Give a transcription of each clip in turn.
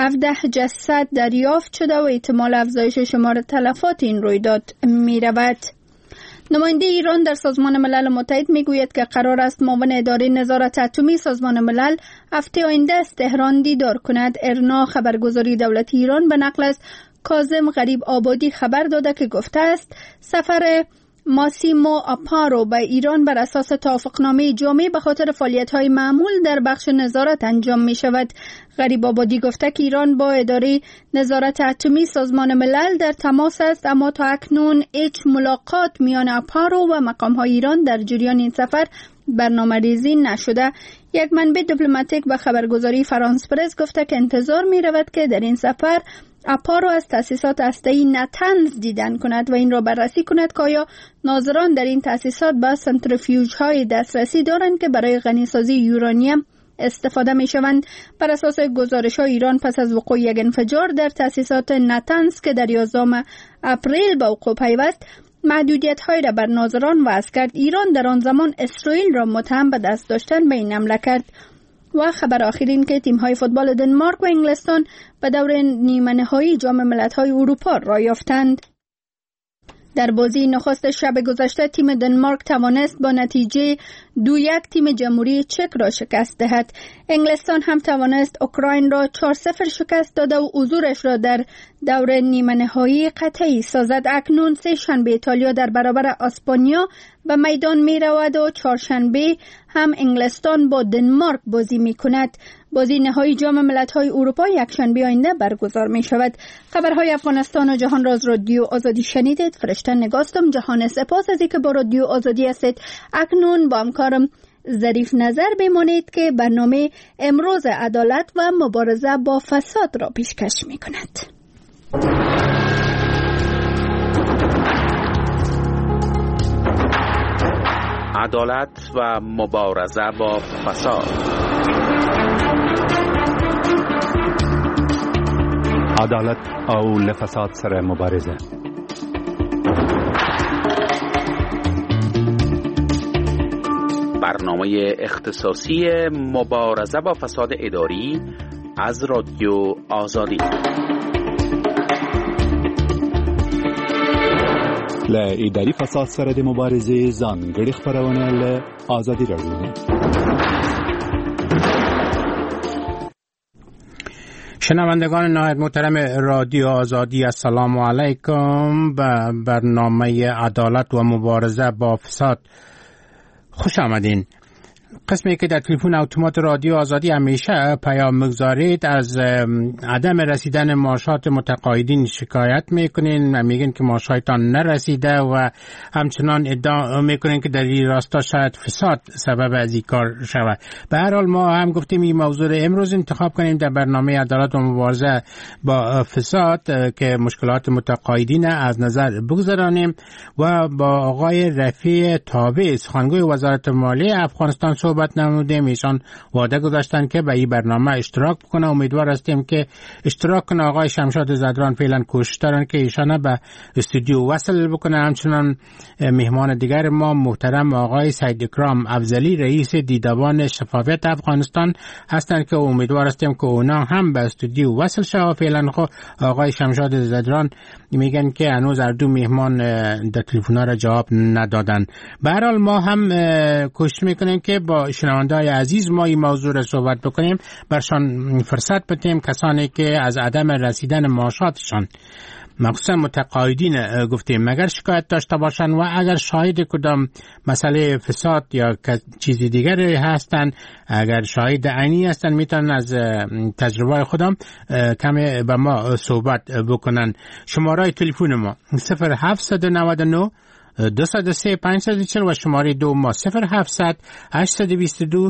17 جسد دریافت شده و احتمال افزایش شمار تلفات این رویداد می رود. نماینده ایران در سازمان ملل متحد می گوید که قرار است معاون اداره نظارت اتمی سازمان ملل هفته آینده از تهران دیدار کند. ارنا خبرگزاری دولتی ایران به نقل از کاظم غریب آبادی خبر داده که گفته است سفر ماسیمو آپارو به ایران بر اساس توافقنامه جامع به خاطر فعالیت‌های معمول در بخش نظارت انجام می شود. غریب آبادی گفته که ایران با اداره نظارت اتمی سازمان ملل در تماس است، اما تا اکنون هیچ ملاقات میان آپارو و مقام‌های ایران در جریان این سفر برنامه‌ریزی نشده. یک منبع دیپلماتیک به خبرگزاری فرانس پرس گفته که انتظار می رود که در این سفر آپارو از تأسیسات هسته‌ای نتنز دیدن کند و این را بررسی کند که آیا ناظران در این تأسیسات به سنتریفیوژهای دسترسی دارند که برای غنیسازی یورانیم استفاده می شوند. بر اساس گزارش‌های ایران پس از وقوع یک انفجار در تأسیسات نتنز که در 11 اپریل به وقوع پیوست، محدودیت‌هایی را بر ناظران وضع کرد. ایران در آن زمان اسرائیل را متهم به دست داشتن به این حمله کرد. و خبر آخر این که تیم‌های فوتبال دنمارک و انگلستان به دور نیمه نهایی جام ملت‌های اروپا را یافتند. در بازی نخست شب گذشته تیم دنمارک توانست با نتیجه 2-1 تیم جمهوری چک را شکست دهد. انگلستان هم توانست اوکراین را 4-0 شکست داده و حضورش را در دور نیمه نهایی قطعی سازد. اکنون سه شنبه ایتالیا در برابر اسپانیا به میدان می رود و چهارشنبه هم انگلستان با دنمارک بازی می کند. بازی نهایی جام ملت‌های اروپا یک شنبه آینده برگزار می شود. خبرهای افغانستان و جهان را از رادیو آزادی شنیدید. فرشته نگاستم. جهان سپاس از اینکه با رادیو آزادی هستید. اکنون با همکارم ظریف نظر بمانید که برنامه امروز عدالت و مبارزه با فساد را پیشکش می کند. عدالت و مبارزه با فساد. عدالت او لفساد سره مبارزه. برنامه اختصاصی مبارزه با فساد اداری از رادیو آزادی. ل اداري فساد سره د مبارزې ځانګړي خبرونه له آزادي راډیو. شنوندگان نهایت محترم رادیو آزادی، السلام علیکم. به برنامه عدالت و مبارزه با فساد خوش آمدین. قسمی که در تلفن اتومات رادیو آزادی همیشه پیام میگذارید از عدم رسیدن معاشات متقاعدین شکایت میکنین و میگین که معاشاتتان نرسیده و همچنان ادعا میکنین که در این راستا شاید فساد سبب از این کار شود. به هر حال ما هم گفتیم این موضوع امروز انتخاب کنیم در برنامه عدالت و مبارزه با فساد که مشکلات متقاعدین از نظر بگذارانیم و با آقای رفیع تابع سخنگوی وزارت مالیه افغانستان صحبت نمودیم. ایشان وعده گذاشتن که به این برنامه اشتراک بکنه. امیدوار هستیم که اشتراک کنه. آقای شمشاد زدران فعلا کوشش دارن که ایشان به استودیو وصل بکنه. همچنان مهمان دیگر ما محترم آقای سید اکرام افضلی رئیس دیدبان شفافیت افغانستان هستند که امیدوار هستیم که اونا هم به استودیو وصل شه. فعلا خب آقای شمشاد زدران میگن که هنوز هر دو مهمان در تلفن‌ها را جواب ندادن. به هر حال ما هم کوشش میکنیم که با شنونده‌های عزیز ما این موضوع را صحبت بکنیم، برشان فرصت بدیم کسانی که از عدم رسیدن معاشاتشان مخصوصا متقاعدین گفتیم مگر شکایت داشته باشند و اگر شاهد کدام مسئله فساد یا چیز دیگری هستند، اگر شاهد عینی هستند میتونن از تجربه خودم کمی با ما صحبت بکنن. شماره تلفن ما 0799 203 540 و شماره دو ما 0700 822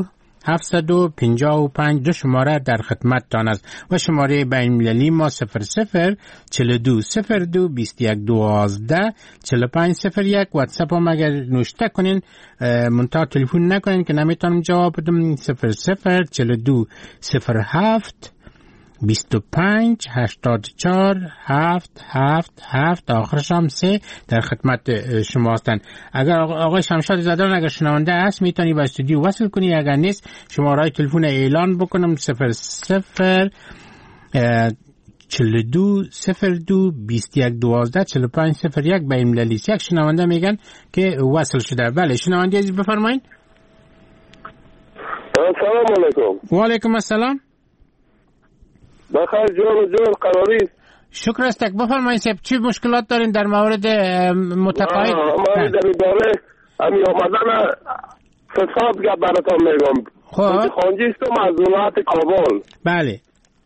755 دو شماره در خدمت تان است و شماره بین المللی ما 00 42 02 21 12 45 01. واتساپ هم اگر نوشته کنین منتها تلفن نکنین که نمیتونم جواب بدم. 00 42 07 25 84 7 7 7 آخرش هم 3 در خدمت شما هستند. اگر آقای شمشاد زدران اگر شنونده هست میتونی با استودیو وصل کنی، اگر نیست شماره تلفن اعلان بکنم 00 420221124501 به این ملیس. یک شنونده میگن که وصل شده. بله شنونده عزیز بفرمایید. سلام علیکم. و علیکم السلام. بخیر جان قراری. شکر است. بفرمایید چی مشکلات دارین در مورد متقاعد؟ ما در اداره همین آمدن فساد که براتون میگم. خب خانجیستم از ولایت کابل. بله.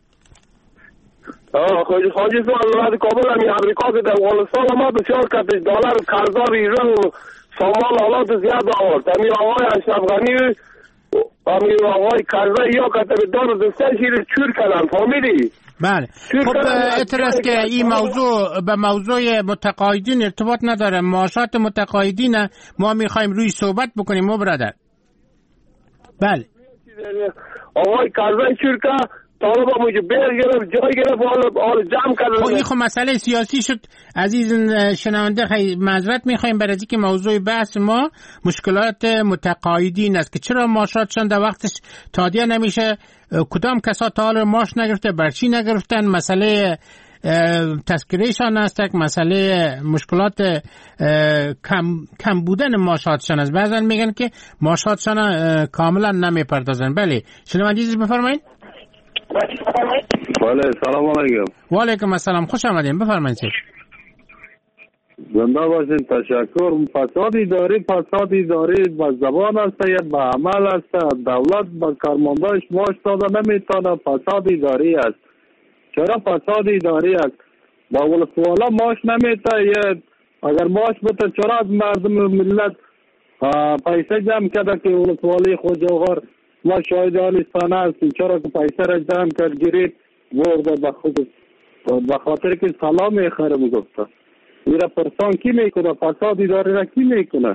خانجیستم از ولایت کابل. همین امریکا که در افغانستان ما بسیار کتش دلار قرضدار ایران و سامان حالات زیاد آورد. همین آقای اشرف غنی همین آقای کرزی یا کتبدار دسته شیر چور کردن. فهمیدی؟ بله. خب اعتراض که این موضوع به موضوع متقاعدین ارتباط نداره. معاشات متقاعدین ما میخوایم روی صحبت بکنیم ما برادر. بله. آقای کرزی چور که طالبا موجه بیر گرفت جای گرفت آل جمع کردن. این خب مسئله سیاسی شد. عزیز شنونده خیلی معذرت میخوایم برای اینکه موضوع بحث ما مشکلات متقاعدین است که چرا معاشاتشان در وقتش تادیه نمیشه، کدام کسا تا حال معاش نگرفته، برچی نگرفتن، مسئله تذکرهشان است، مسئله مشکلات کم بودن معاشاتشان است. بعضا میگن که معاشاتشان کاملا نمیپردازن. بله شنونده عزیز بفرمایید. بله سلام علیکم. و علیکم السلام. خوش آمدین. بفرمایید. زنده باشین. تشکر. فساد اداری به زبان است یا به عمل است. دولت به کارمندانش معاش داده نمیتونه. فساد اداری است. چرا فساد اداری است؟ با ولسوالا معاش نمیته. یا اگر معاش بده چرا از مردم ملت پیسه جمع کرده که ولسوالی خوجاغر ما شاید آلیستانه هستیم. چرا که پیسه را جمع کرد گرید برده به خود به خاطر که سلام میخره میگفته. میره پرسان کی میکنه؟ فساد اداری را کی میکنه؟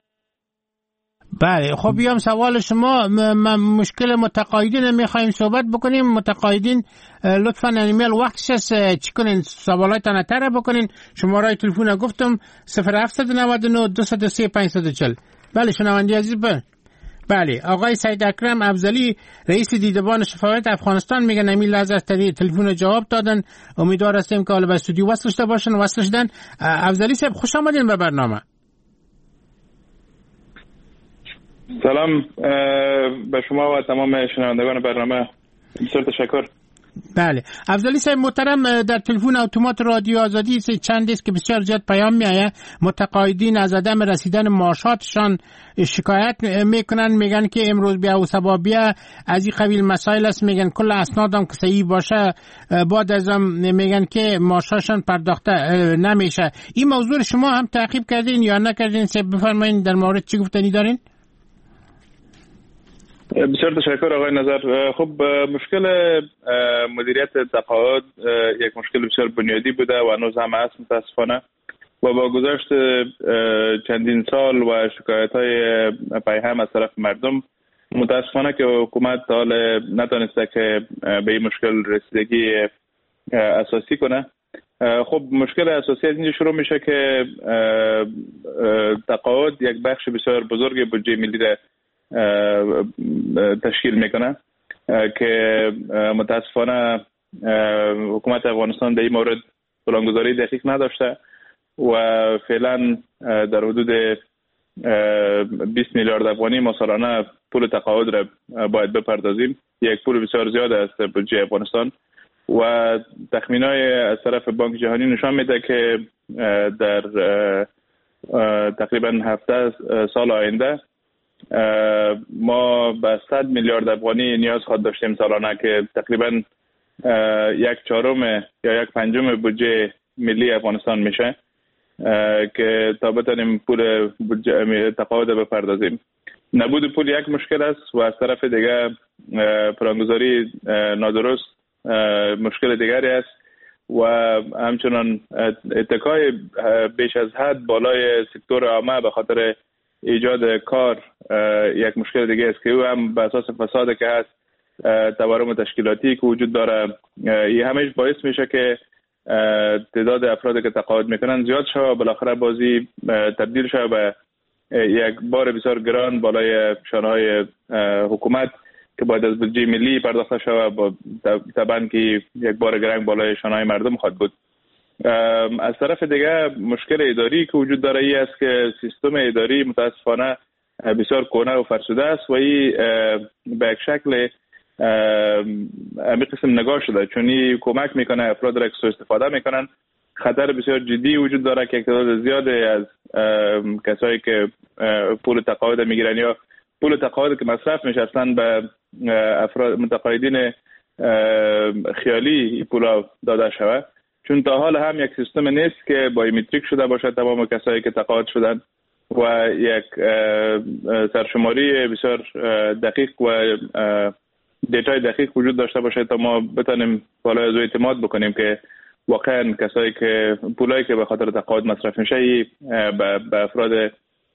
بله خب بیام سوال شما. مشکل متقاعدین میخوایم صحبت بکنیم. متقاعدین لطفاً ایمیل وقتش است چی کنین سوالاتتان تره بکنین. شماره تلفن گفتم 0799 203 540. بله شنونده عزیز بله آقای سید اکرم افضلی رئیس دیدبان شفافیت افغانستان میگن امی لحظه از تلفن جواب دادن. امیدوار هستیم که حالا به استودیو وصل شده باشن. وصل شدن. افضلی صاحب خوش آمدین به برنامه. سلام به شما و تمام شنوندگان برنامه. بسیار تشکر. بله افضلی صاحب محترم در تلفن اتومات رادیو آزادی چند است که بسیار زیاد پیام میآید. متقاعدین از عدم رسیدن معاشاتشان شکایت میکنن. میگن که امروز بیا و سبابیه از این قبیل مسائل است. میگن کل اسنادم که صحیح باشه بعد ازم میگن که معاشاتشان پرداخته نمیشه. این موضوع شما هم تعقیب کردین یا نکردین؟ بفرمایید در مورد چی گفتنی دارین؟ بسیار تشکر آقای نظر. خب مشکل مدیریت تقاعد یک مشکل بسیار بنیادی بوده و هنوز هم هست متاسفانه و با گذشت چندین سال و شکایت‌های پیهم از طرف مردم متاسفانه که حکومت حال نتونسته که به این مشکل رسیدگی اساسی کنه. خب مشکل اساسی از اینجا شروع میشه که تقاعد یک بخش بسیار بزرگ بودجه ملی را تشکیل میکنه که متاسفانه حکومت افغانستان در این مورد پلانگذاری دقیق نداشته و فعلا در حدود 20 میلیارد افغانی ما سالانه پول تقاعد را باید بپردازیم. یک پول بسیار زیاد است بودجه افغانستان و تخمینای از طرف بانک جهانی نشان میده که در تقریبا 17 سال آینده ما به 100 میلیارد افغانی نیاز خواهد داشتیم سالانه که تقریبا 1/4 یا 1/5 بودجه ملی افغانستان میشه که تا بتونیم پول تقاعد بپردازیم. نبود پول یک مشکل است و از طرف دیگه پلانگذاری نادرست مشکل دیگری است و همچنان اتکای بیش از حد بالای سکتور عامه به خاطر ایجاد کار یک مشکل دیگه است که او هم به اساس فساد که هست، تورم تشکیلاتی که وجود داره، این همش باعث میشه که تعداد افرادی که تقاعد میکنن زیاد شه و بالاخره بازی تبدیل شه به یک بار بسیار گران بالای شانه‌های حکومت که باید از بودجه ملی پرداخته شود، با طبعا که یک بار گرنگ بالای شانه‌های مردم خواهد بود. از طرف دیگه مشکل اداری که وجود داره ای است که سیستم اداری متاسفانه بسیار کهنه و فرسوده است و این به یک شکل همین قسم نگاه شده، چون این کمک میکنه افراد را که سوء استفاده میکنن. خطر بسیار جدی وجود داره که تعداد زیادی از کسایی که پول تقاعد میگیرن یا پول تقاعد که مصرف میشه اصلا به افراد متقاعدین خیالی پولا داده شود، چون تا حال هم یک سیستم نیست که بایومتریک شده باشه تمام کسایی که تقاعد شدن و یک سرشماری بسیار دقیق و دیتای دقیق وجود داشته باشه تا ما بتونیم بالای از اعتماد بکنیم که واقعا کسایی که پولایی که به خاطر تقاعد مصرف میشه به افراد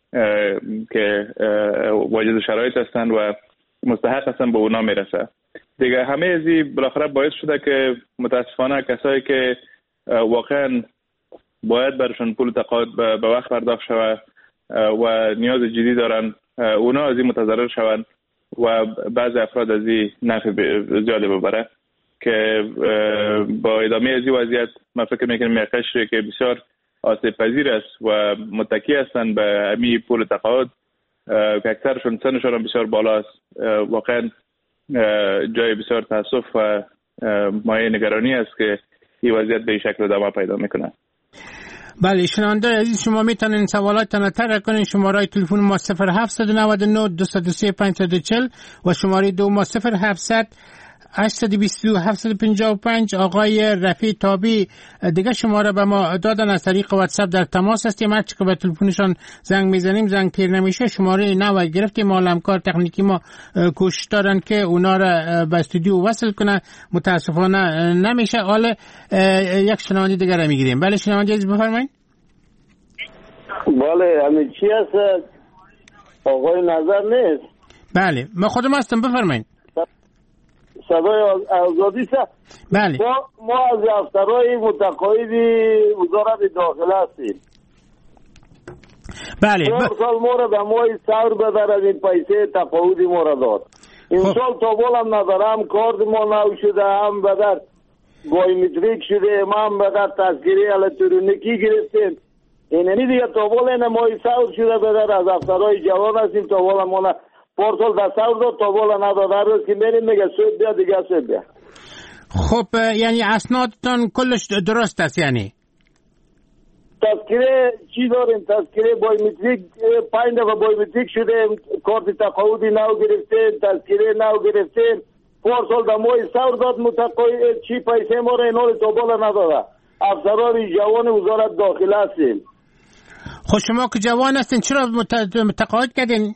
که واجد شرایط هستند و مستحق هستند به اونا میرسه. دیگه همه ازی بالاخره باعث شده که متاسفانه کسایی که واقعا باید برشون پول تقاعد به وقت پرداخت شود و نیاز جدی دارن اونا از این متضرر شوند و بعضی افراد از این نفع زیاده ببره که با ادامه از این وضعیت من فکر میکنم یک قشری که بسیار آسیب پذیر است و متکی هستند به همین پول تقاعد که اکثرشون سنشون بسیار بالا است، واقعا جای بسیار تاسف و مایه نگرانی است که این وضعیت به این شکل ادامه پیدا میکنه. بله شنونده عزیز، شما میتونین سوالاتتان را طرح کنین. شماره تلفن ما 0799 203 540 و شماره دو ما 0700 822 755. آقای رفیع تابی دیگه شماره به ما دادن، از طریق واتساپ در تماس هستیم. هر چی که به تلفنشان زنگ میزنیم زنگ تیر نمیشه. شماره نو گرفتیم، همکار تکنیکی ما کوشش دارن که اونا را به استودیو وصل کنه، متاسفانه نمیشه. حالا یک شنونده دیگه را میگیریم. بله شنونده عزیز بفرمایید. بله همین چی هست؟ آقای نظر نیست؟ بله من خودم هستم، بفرمایید. صدای آزادی است. بله ما از افسرهای متقاعد وزارت داخله هستیم. بله سال ما را به ماه سور بدارد این پیسه تقاعد ما را داد. این سال تا بالم ندارم، کارت ما نو شده، هم بدر بایومتریک شده، هم بدر تذکره الکترونیکی گرفتیم. اینی دیگه تا بال ماه سور شده بدر از افسرهای جوان هستیم. تا بال ما پارسال دستور داد تا بالا نداد، هر روز که میریم میگه سود بیا دیگه سود بیا. خب یعنی اسنادتان کلش درست است؟ یعنی تذکره چی داریم؟ تذکره بایومتریک 5 دفعه بایومتریک شده، کارت تقاعدی نو گرفتیم، تذکره نو گرفتیم. پارسال در ماه سور داد متقاعد چی پیسه ما را اینا تا بالا نداده. افسران جوان وزارت داخله هستیم. خب شما که جوان هستین چرا متقاعد کردین؟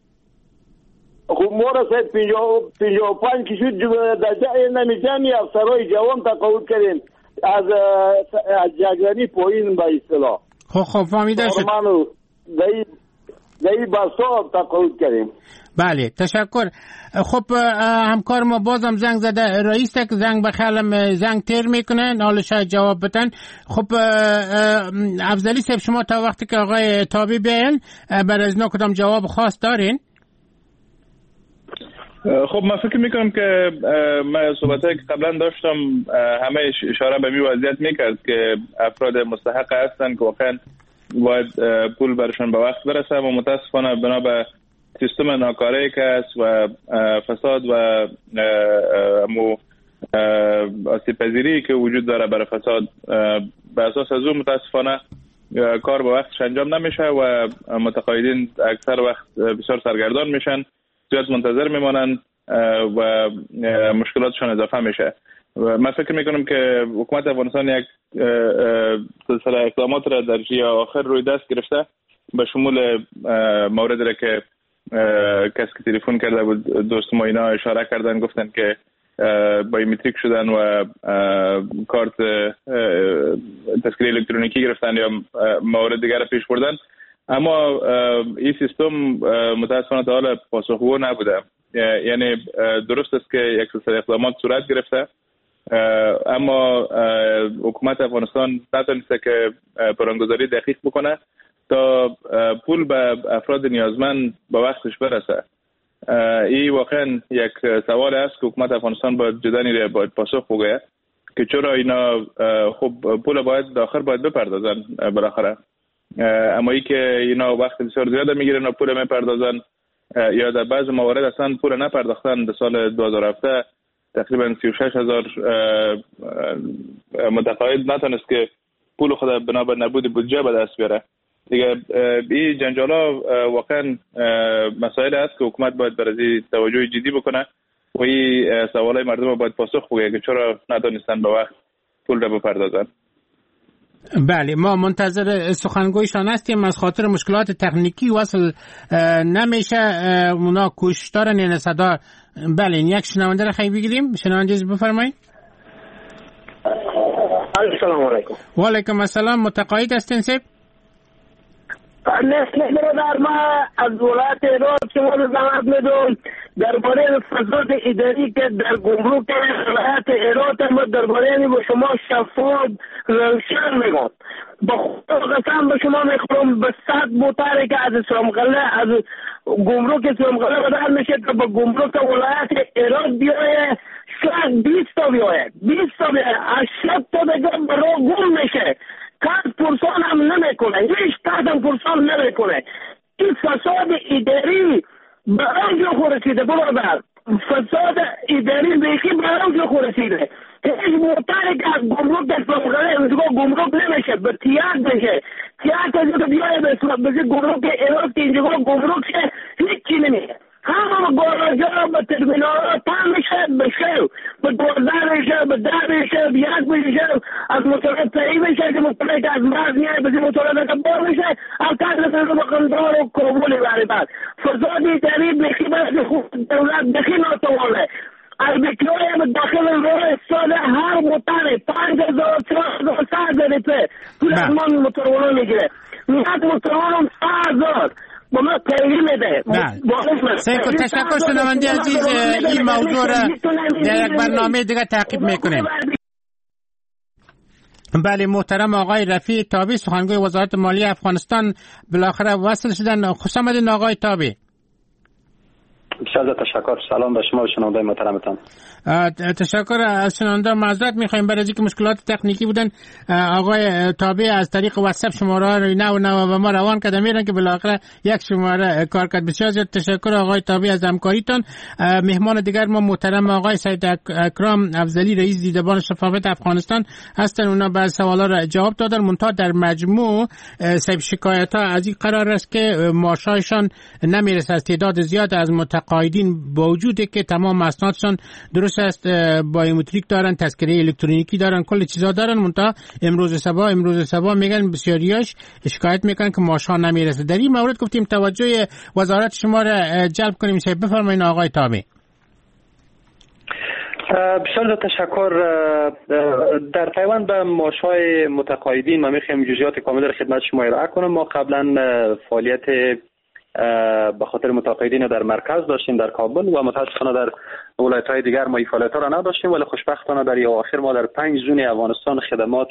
خب ما را 55 که شد نمیجمعی افسرهای جوان تقاعد کردیم از جگرانی پایین به اصطلاح. خب فهمیده شد. دهی بسا تقاعد کردیم. بله تشکر. خب همکار ما بازم زنگ زده، رئیس تک زنگ بخیالم زنگ تیر میکنه، حالا شاید جواب بتن. خب افضلی صاحب شما تا وقتی که آقای تابی بیان بر از اینا کدام جواب خاص دارین؟ خب من فکر میکنم که من صحبتایی که قبلا داشتم همه اشاره به می وضعیت میکرد که افراد مستحق هستن که واقعا باید پول برشان به وقت برسه و متاسفانه بنا به سیستم ناکاری که است و فساد و آسیب پذیری که وجود داره برای فساد، به اساس از اون متاسفانه کار به وقتش انجام نمیشه و متقاعدین اکثر وقت بسیار سرگردان میشن، زیاد منتظر میمانند و مشکلاتشان اضافه میشه. من فکر میکنم که حکومت افغانستان یک سلسله اقدامات را در جهه آخر روی دست گرفته، به شمول موردی را که کسی که تلفن کرده بود دوست ما اینا اشاره کردن، گفتن که بایومتریک شدن و کارت تذکره الکترونیکی گرفتن یا موارد دیگر پیش بردن، اما این سیستم متاسفانه تا حالا پاسخگو نبوده. یعنی درست است که یک سلسله اقدامات صورت گرفته اما حکومت افغانستان نتونسته که پلانگذاری دقیق بکنه تا پول به افراد نیازمند به وقتش برسه این واقعا یک سوال است که حکومت افغانستان باید جدانی باید پاسخ بگه که چرا اینا خب پول باید داخل باید بپردازن بالاخره، اما ای که اینا وقت بسیار زیاد میگیرن و پول میپردازن یا در بعض موارد اصلا پول نپرداختن. در سال 2017 تقریبا 36,000 متقاعد نتونست که پول خود بنابر نبود بودجه به دست بیاره. دیگه این جنجالا واقعا مسائل است که حکومت باید برای توجه جدی بکنه و این سوالای مردم باید پاسخ بگه که چرا ندانستن به وقت پول را بپردازن. بله، ما منتظر سخنگویشان هستیم. از خاطر مشکلات تکنیکی وصل نمیشه، اونا کوشش دارن این صدا. بله، یک شنونده را خیلی بگیریم. شنونده بفرمایید. السلام علیکم. و علیکم السلام. متقاعد هستین سیب؟ نه برادر، ما از ولایت ایران شما رو دعوت میدم درباره فساد اداری که در گمرک ولایت ایران ما درباره این با شما شفاف روشن میگم. با خدا قسم به شما میخورم به 100 موتری که از اسلامقله از گمرک اسلامقله بدل میشه که به گمرک ولایت ایران بیایه، شاید 20 تا بیایه، 20 تا بیایه، 80 تا دیگه برای گم میشه. 100% هم نمیکنه، هیچ 100% نمیکنه. این فساد اداری به آنجا رسیده برادر، فساد اداری بیخی به آنجا رسیده. هیچ موتری که از گمرک اسلامقله گمرک نمیشه، به تیاد میشه. تیاد که بیایه به گمرک ایران که اینجا گمرک شه هیچی نمیشه. همه گاراژا به ترمینال تام بشه به 12 میشه، به 10 میشه، به 1 میشه، از موتورات پی میشه که موتورات از مرز میاد به موتورات که بار میشه، از کار رو به قندار و کابل برای بعد فسادی تری بخی به دولت بخی ناتوانه. البکلوی به داخل راه استاده هر موتر 5,000 روپیه پول از ما موتورولو میگیره، میاد موتورولو 100,000 با ما پیگیری میده. سیکو تشکر شنوندی عزیز، این موضوع را در یک برنامه دیگه تعقیب میکنیم. بله، محترم آقای رفیع تابی سخنگوی وزارت مالیه افغانستان بالاخره وصل شدن. خوش آمدین آقای تابی. بسیار تشکر. سلام به شما و شنونده محترمتان. تشکر از شنونده. معذرت میخوایم برای اینکه مشکلات تکنیکی بودن. آقای تابع از طریق واتساپ شماره رو نو و ما روان کرده میرن که بالاخره یک شماره کار کرد. بسیار زیاد تشکر آقای تابع از همکاریتان. مهمان دیگر ما محترم آقای سید اکرام افضلی رئیس دیدبان شفافیت افغانستان هستن. اونا به سوالا را جواب دادن. منتها در مجموع سیب شکایت ها از این قرار است که معاششان نمیرسه از تعداد زیاد از متقاعدین، با وجودی که تمام اسنادشان درست است، بایومتریک دارن، تذکره الکترونیکی دارن، کل چیزا دارن، منتها امروز صبح میگن بسیاریاش شکایت میکنن که معاشها نمیرسه. در این مورد گفتیم توجه وزارت شما را جلب کنیم. بفرمایید آقای تابع. بسیار تشکر. در پیوند به معاشهای متقاعدین ما میخوایم جزئیات کامل را خدمت شما ارائه کنم. ما قبلا فعالیت به خاطر متقاعدین در مرکز داشتیم در کابل و متاسفانه در ولایت‌های دیگر ما این فعالیت‌ها را نداشتیم، ولی خوشبختانه در اواخر ما در 5 زون افغانستان خدمات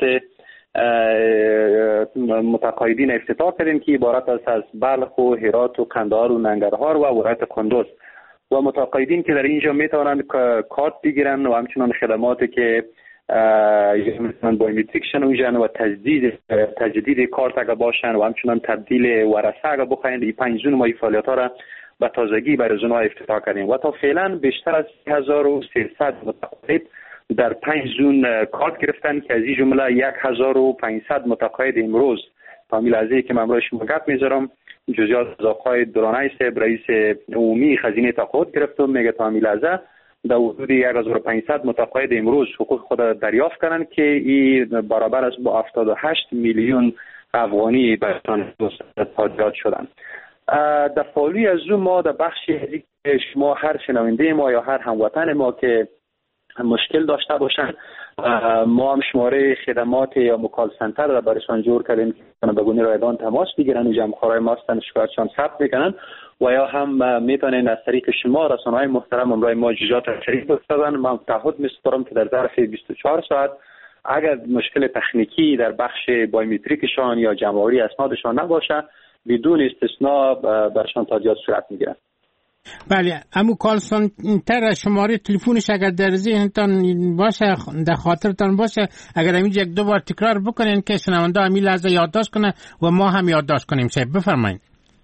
متقاعدین افتتاح کردیم که عبارت است از بلخ و هرات و قندهار و ننگرهار و ولایت کندوز. و متقاعدین که در اینجا میتوانند کارت بگیرن و همچنان خدماتی که بایومتریک شنوشن و تجدید کارت اگر باشن و همچنان تبدیل ورثه اگر بخواهند، این 5 زون ما این فعالیت‌ها را به تازگی برای زونها افتتاح کردیم و تا فعلا بیشتر از 1300 متقاعد در 5 زون کارت گرفتن که از این جمله 1500 متقاعد امروز تا لحظه‌ای که من برای شما گپ میذارم جزئیات از آقای درانای صاحب رئیس عمومی خزینه تقاعد گرفتم، میگه تا لحظه در حدود 1500 متقاعد امروز حقوق خود دریافت کردن که این برابر است با 78 میلیون افغانی برشان تادیات شدن. در پالوی از اون ما در بخشی که شما هر شنونده ما یا هر هموطن ما که مشکل داشته باشن، ما هم شماره خدمات یا مکال سنتر را برایشان جور کردیم که به گونه رایگان تماس بگیرن و جمع‌خوارای ما هستن شکایتشان ثبت میکنن و یا هم میتونن از طریق شما رسانه‌های محترم امروز ما جزئیات شریک بسازن. من تعهد می‌سپارم که در ظرف 24 ساعت اگر مشکل تکنیکی در بخش بایومتریکشان یا جمع‌آوری اسنادشان نباشه بدون استثناء برشان تادیات صورت میگیرن. بله، امو کالسون تر شماره تلفنش اگر در ذهنتان باشه، در خاطرتان باشه، اگر همین یک دو بار تکرار بکنین که شنونده همین لحظه یادداشت کنه و ما هم یادداشت کنیم. شاید بفرمایید.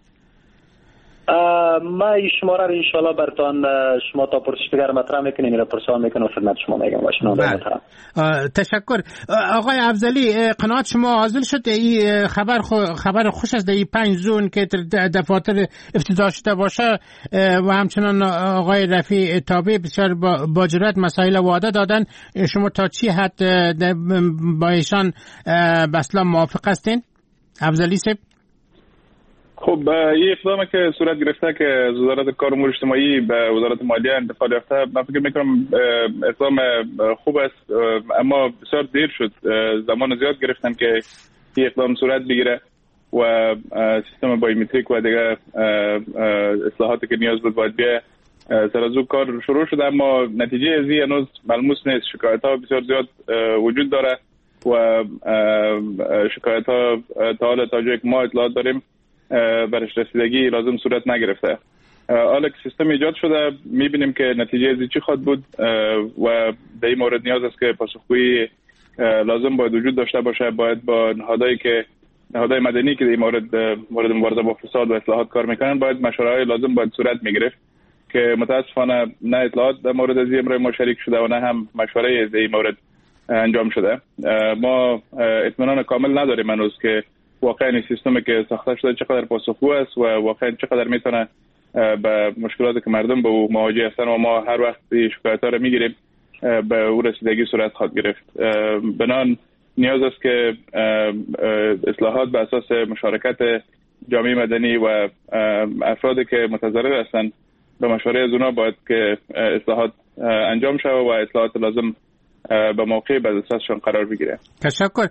ما این شماره رو انشالله براتون شما تا پرسش دیگر مطرح میکنیم، میره پرسان میکنم خدمت شما میگم باشین. تشکر. آقای افضلی، قناعت شما حاصل شد این خبر خوش است در این 5 زون که دفاتر افتتاح شده باشه و همچنان آقای رفیع تابع بسیار با جرأت مسائل وعده دادن، شما تا چی حد با ایشان بسلا موافق هستین؟ افضلی صاحب. خب یه اقدامی که صورت گرفته که وزارت کار و امور اجتماعی به وزارت مالیه انتقال یافته، من فکر میکنم اقدام خوب است، اما بسیار دیر شد. زمان زیاد گرفتن که این اقدام صورت بگیره و سیستم بایومتریک و دیگه اصلاحاتی که نیاز بود باید بیه. سر از او کار شروع شده اما نتیجه از این هنوز ملموس نیست. شکایت ها بسیار زیاد وجود داره و شکایت ها تا حال تا جایی که ما اطلاعات داریم برش رسیدگی لازم صورت نگرفته. حالا که سیستم ایجاد شده میبینیم که نتیجه ازی چی خواهد بود و در این مورد نیاز است که پاسخگویی لازم باید وجود داشته باشه. باید با نهادهای مدنی که در این مورد مبارزه با فساد و اصلاحات کار میکنن باید مشوره‌های لازم باید صورت میگرفت که متاسفانه نه اطلاعات در مورد از امر ما شریک شده و نه هم مشوره در این مورد انجام شده. ما اطمینان کامل نداریم هنوز که واقعا این سیستمی که ساخته شده چقدر پاسخگو است و واقعا چقدر میتونه به مشکلاتی که مردم به او مواجه هستن و ما هر وقت شکایت‌ها رو میگیریم به او رسیدگی صورت خواهد گرفت. بنان نیاز است که اصلاحات به اساس مشارکت جامعه مدنی و افرادی که متضرر هستند به مشوره از اونا باید که اصلاحات انجام شود و اصلاحات لازم به موقع بعد اساسشون قرار بگیره. تشکر.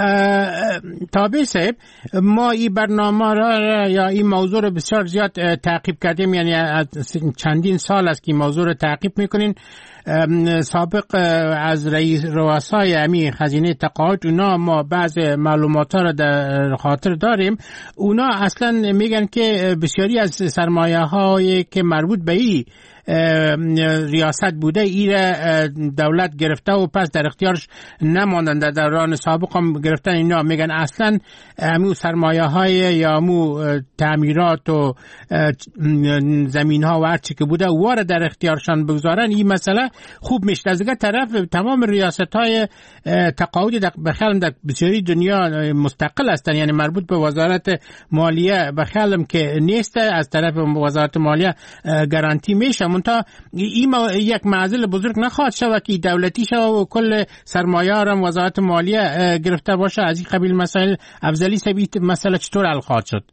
تابع صاحب، ما این برنامه را یا این موضوع رو بسیار زیاد تعقیب کردیم، یعنی از چندین سال است که این موضوع رو تعقیب میکنین. سابق از رؤسای امی خزینه تقاعد اونا ما بعض معلومات ها را در خاطر داریم. اونا اصلا میگن که بسیاری از سرمایه هایی که مربوط به این ریاست بوده ایره دولت گرفته و پس در اختیارش نماندن. در دوران سابق هم گرفتن. اینا میگن اصلا همون سرمایه های یا همون تعمیرات و زمین ها و هرچی که بوده واره در اختیارشان بگذارن. این مسئله خوب میشه. از دیگه طرف تمام ریاست های تقاعد بخیالم در بسیاری دنیا مستقل هستن، یعنی مربوط به وزارت مالیه بخیالم که نیست. از طرف وزارت مالیه گارانتی میشه. منتها این یک معضل بزرگ نخواهد شود که دولتی شود و کل سرمایه ها را وزارت مالیه گرفته باشه. از این قبیل مسائل افضلی سبیت مسئله چطور حل خواهد شد؟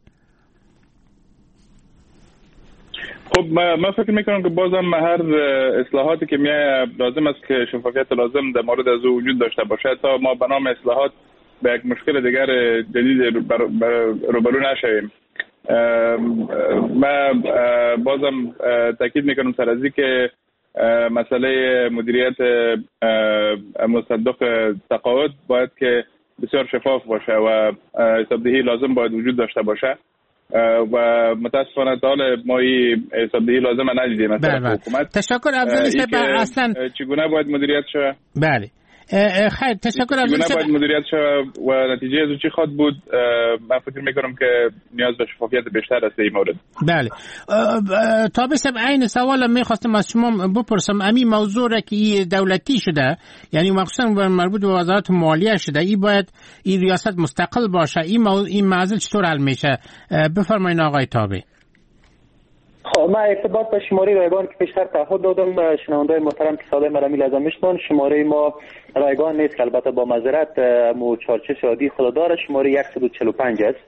خب من فکر میکنم که بازم هر اصلاحاتی که لازم است که شفافیت لازم در مورد از او وجود داشته باشه تا ما به نام اصلاحات به یک مشکل دیگر جدید روبرو نشویم. من بازم تاکید میکنم سر از که مسئله مدیریت مصدق تقاعد باید که بسیار شفاف باشه و حسابدهی لازم باید وجود داشته باشه و متاسفانه تا حال ما این حسابدهی لازم ندیدیم از طرف حکومت. تشکر افضلی صاحب. اصلا چگونه باید مدیریت شه؟ بله خیر، تشکر افضلی صاحب. باید مدیریت شه و نتیجه از چی خواهد بود؟ من فکر میکنم که نیاز به شفافیت بیشتر است این مورد. بله. تابع صاحب، عین سوال میخواستم از شما بپرسم. همین موضوع را که دولتی شده، یعنی مخصوصا مربوط به وزارت مالیه شده، این باید این ریاست مستقل باشه. این معضل چطور حل میشه؟ بفرمایید آقای تابع. خب من ارتباط به شماره رایگان که پیشتر تعهد دادم، شنوندای محترم که صدای مرا میلازم میشنون، شماره ما رایگان نیست که البته با معذرت مو چارچش عادی خود داره. شماره 145 است.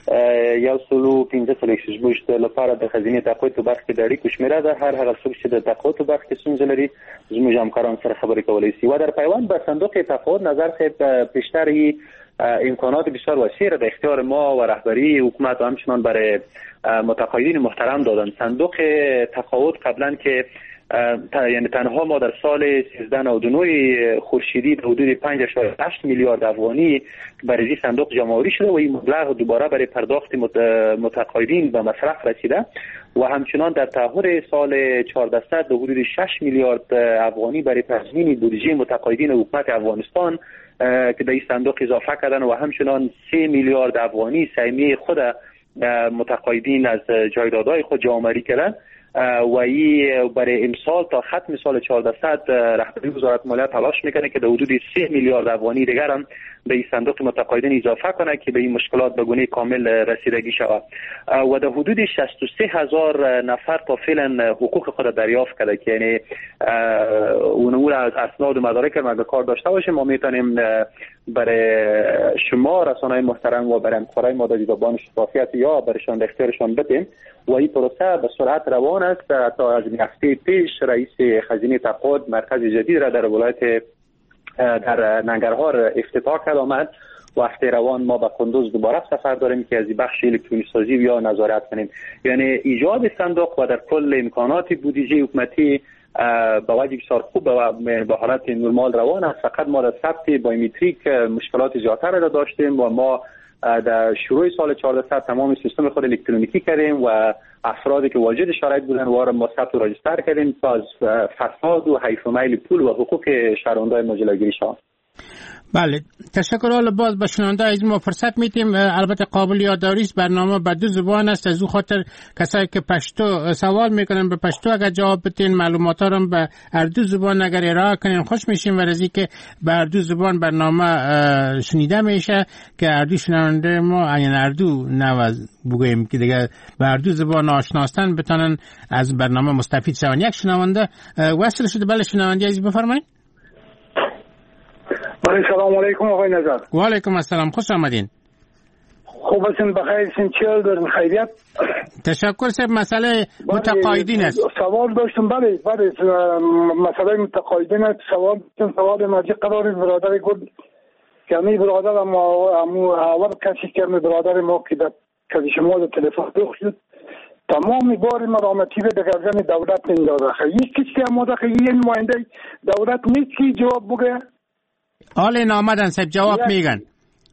115 لپاره د خزینه تقاعد تو برخه داری کوش میره ده هر هغه څوک چې د تقاعد تو برخه څنګه لري زموږ همکاران سره خبرې کولای شي. و در پیوند به صندوق تقاعد نظر صاحب پیشتر امکانات بسیار وسیع در اختیار ما و رهبری حکومت و همچنان برای متقاعدین محترم دادن. صندوق تقاعد قبلا که یعنی تنها ما در سال 1399 خورشیدی به حدود 5.8 میلیارد افغانی برای این صندوق جمع‌آوری شده و این مبلغ دوباره برای پرداخت متقاعدین به مصرف رسیده و همچنان در تحول سال 1400 به حدود 6 میلیارد افغانی برای تضمین بودجه متقاعدین حکومت افغانستان که به این صندوق اضافه کردن و همچنان 3 میلیارد افغانی سهمیه خود متقاعدین از جایدادهای خود جمع‌آوری کردن و این برای امسال تا ختم سال 1400 رهبری وزارت مالیه تلاش میکنه که در حدود 3 میلیارد افغانی دیگر هم به این صندوق متقاعدین اضافه کنه که به این مشکلات به گونه کامل رسیدگی شود و در حدود 63,000 نفر تا فعلا حقوق خود دریافت کرده که یعنی اون از اسناد و مدارک ما به کار داشته باشیم ما میتونیم برای شما رسانه‌های محترم و برای همکارای ما در زبان شفافیت یا برایشان اختیارشان بدیم و این پروسه به سرعت روان است. تا از هفته پیش رئیس خزینه تقاعد مرکز جدید را در ولایت در ننگرهار افتتاح کرد آمد و هفته روان ما به کندوز دوباره سفر داریم که از بخش الکترونیک سازی یا نظارت کنیم. یعنی ایجاد صندوق و در کل امکانات بودجه حکومتی با وجه بسیار خوب و به حالت نرمال روان است. فقط ما در ثبت بایومتریک مشکلات زیادتر را داشتیم و ما در شروع سال 1400 تمام سیستم خود الکترونیکی کردیم و افرادی که واجد شرایط بودن و ما ثبت و راجستر کردیم تا از فساد و حیف و میل پول و حقوق شهروندان ما جلوگیری شود. بله تشکر. حالا باز به شنونده از ما فرصت میتیم. البته قابل یادداری است برنامه به 2 زبان است، از او خاطر کسایی که پشتو سوال میکنن به پشتو اگر جواب بدین، معلومات رو به هر 2 زبان اگر ارائه کنین خوش میشیم و رزی که به هر 2 زبان برنامه شنیده میشه که هر 2 شنونده ما یعنی هر 2 نواز بگوییم که دیگه به هر 2 زبان آشنا هستن بتونن از برنامه مستفید شون. یک شنونده وصل شده. بله شنونده عزیز بفرمایید. سلام علیکم آقای نظر. و علیکم السلام، خوش آمدین. خوب هستین؟ بخیر هستین؟ چه دارین؟ خیریت؟ تشکر. صاحب مسئله متقاعدین است. سوال داشتم. بله مسئله متقاعدین است. سوال ماجی قرار برادر گفت که امی برادر اول کسی که امی برادر ما که کسی شما در تلفن دخ شد تمام بار مرامتی به دگرگن دولت نندازه. یک کسی اماده که یه نماینده دولت نیست که جواب بگه. حال نامدن سب جواب میگن.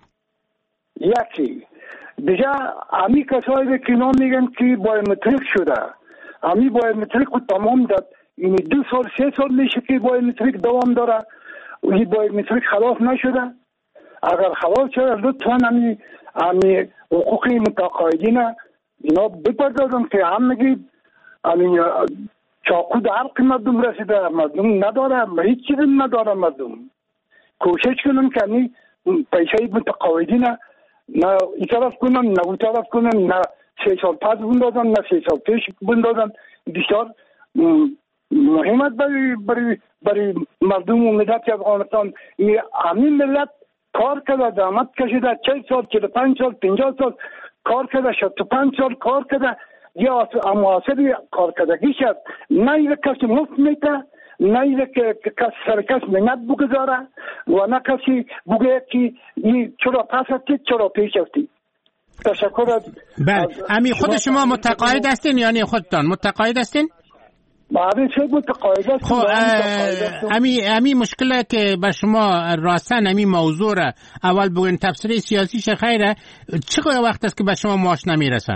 یکی دیگه امی کسایی که نام میگن که بایومتریک شده امی بایومتریک رو تمام داد. این 2 سال 3 سال میشه که بایومتریک دوام داره و این بایومتریک خلاص نشده. اگر خلاص شده لطفا امی حقوق متقاعدین اینا بپردازن که هم میگید امی چاقو در حلق مردم رسیده. مردم نداره، هیچ چیزی نداره. مردم کوشش کنن که امی پیشه متقاعدین نه این طرف کنن نه اون طرف کنن، نه 3 سال پس بندازن نه 3 سال پیش بندازن. بسیار مهم است برای مردم و ملت افغانستان. همین ملت کار کرده، زحمت کشیده، 40 سال 45 سال 50 سال کار کرده، 65 سال کار کرده. یا محاسبه کارکردگیش است. نه این کسی مفت میته، نه این که سر کس منت بگذاره و نه کسی بگه که این چرا پس هستی چرا پیش هستی. تشکر. بله امی خود شما متقاعد هستین یعنی خودتان متقاعد هستین؟ بله چه متقاعد هستین. خب امی مشکله که به شما راستن امی موضوع را اول بگوین تفسیر سیاسی شه خیره چقدر وقت است که به شما معاش نمیرسه؟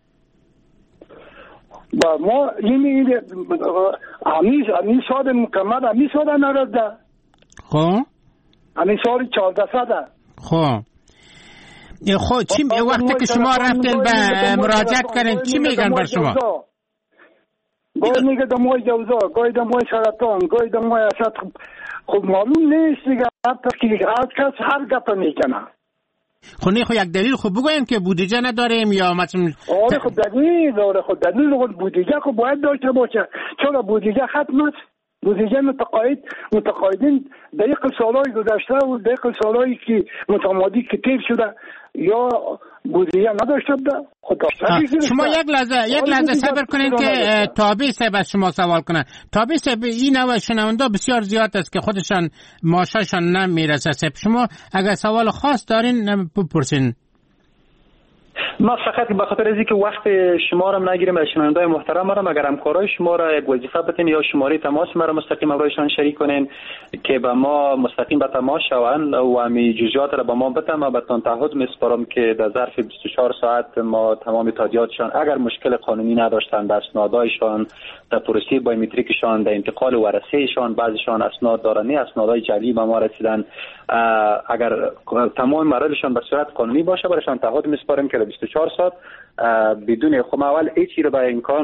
با ما این امی سال مکمل امی سال نرده. خب امی سال 1400. خب چی وقتی که شما رفتین به مراجعت کردین چی میگن بر شما؟ گاهی میگه دمای جوزا، گاهی دمای سرطان، گاهی دمای اسد. خب معلوم نیست دیگه. هر کس هر گپ میکنه. خب نه یک دلیل خوب بگوین که بودجه نداریم یا مثلا خب دلیل بودجه خب باید داشته باشه. چرا بودجه ختم است؟ بودجه متقاعدین دقیق سالهای گذشته و دقیق سالهایی که متمادی که تیر شده یا بودجه نداشته بوده. شما یک لحظه صبر کنین که تابع صاحب از شما سوال کنن. تابع صاحب این نوع شنونده بسیار زیاد است که خودشان معاششان نمیرسه. شما اگر سوال خاص دارین بپرسین. ما فقط به خاطر از اینکه وقت شما را نگیریم و شنوندای محترم را، مگر همکارای شما را یک وظیفه بدین یا شماره تماس ما را مستقیم برایشان شریک کنین که به ما مستقیم به تماس شوند و همین جزئیات را به ما بدن و بهتون تعهد میسپارم که در ظرف 24 ساعت ما تمام تادیاتشان اگر مشکل قانونی نداشتن در اسنادایشان، در پروسه بایومتریکشان، در انتقال ورثه‌شان، بعضیشان اسناد دارن، اسنادای جعلی به ما رسیدن، اگر تمام مراحلشان به صورت قانونی باشه برایشان تعهد میسپاریم که در 24 ساعت بدون خود اول هیچی رو به امکان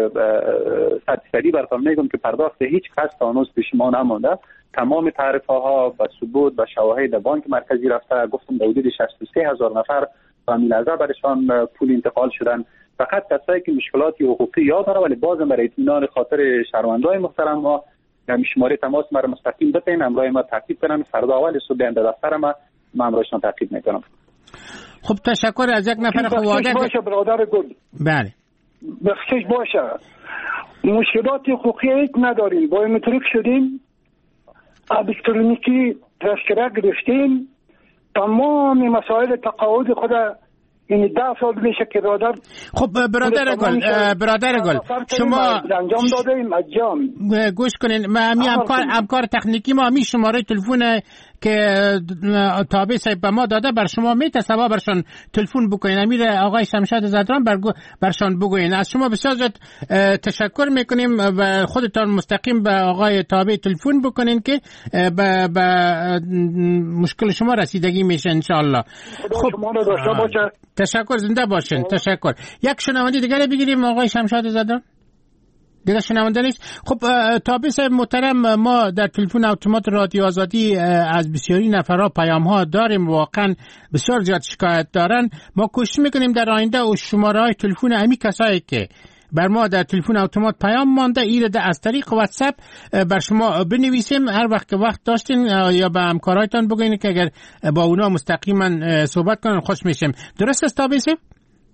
صدی براتون میگم که پرداخت هیچ کس تا هنوز پیش ما نمونده. تمام تعرفه ها به ثبوت به شواهد بانک مرکزی رفته. گفتم در حدود 63,000 نفر به همین لحظه برایشان پول انتقال شدن. فقط کسایی که مشکلات حقوقی یاد داره ولی بازم برای اطمینان خاطر شهروندای محترم ما شماره تماس ما رو مستقیم بدین، امروز ما تعقیب کنن. فردا اول صبح در دفتر ما امروزشان تعقیب میکنم. خب تشکر از یک نفر خواده باشه برادر گل. بله بخشش باشه. مشکلات حقوقی هیچ نداریم. بایومتریک شدیم، الکترونیکی تذکره گرفتیم، تمام مسائل تقاعد خود یعنی 10 سال میشه که برادر. خب برادر گل شما انجام دادیم انجام گوش کنین. می همکار تکنیکی ما می شماره تلفن که تابع صاحب به ما داده بر شما میتصوا برشان تلفن بکنین. امیر آقای شمشاد زدران برشان بگوین. از شما بسیار زیاد تشکر میکنیم و خودتان مستقیم به آقای تابع تلفن بکنین که به مشکل شما رسیدگی میشه ان شاء الله. خب تشکر، زنده باشین. تشکر. یک شنونده دیگه بگیریم آقای شمشاد زدران. دیگه شنونده نیست. خب تابع صاحب محترم، ما در تلفن اتومات رادیو آزادی از بسیاری نفرها پیام ها داریم، واقعا بسیار زیاد شکایت دارن. ما کوشش میکنیم در آینده و شماره های تلفن امی کسایی که بر ما در تلفن اتومات پیام مانده ایره از طریق واتساپ بر شما بنویسیم. هر وقت که وقت داشتین یا به همکارایتان بگین که اگر با اونا مستقیما صحبت کنن خوش میشیم. درست است تابع صاحب؟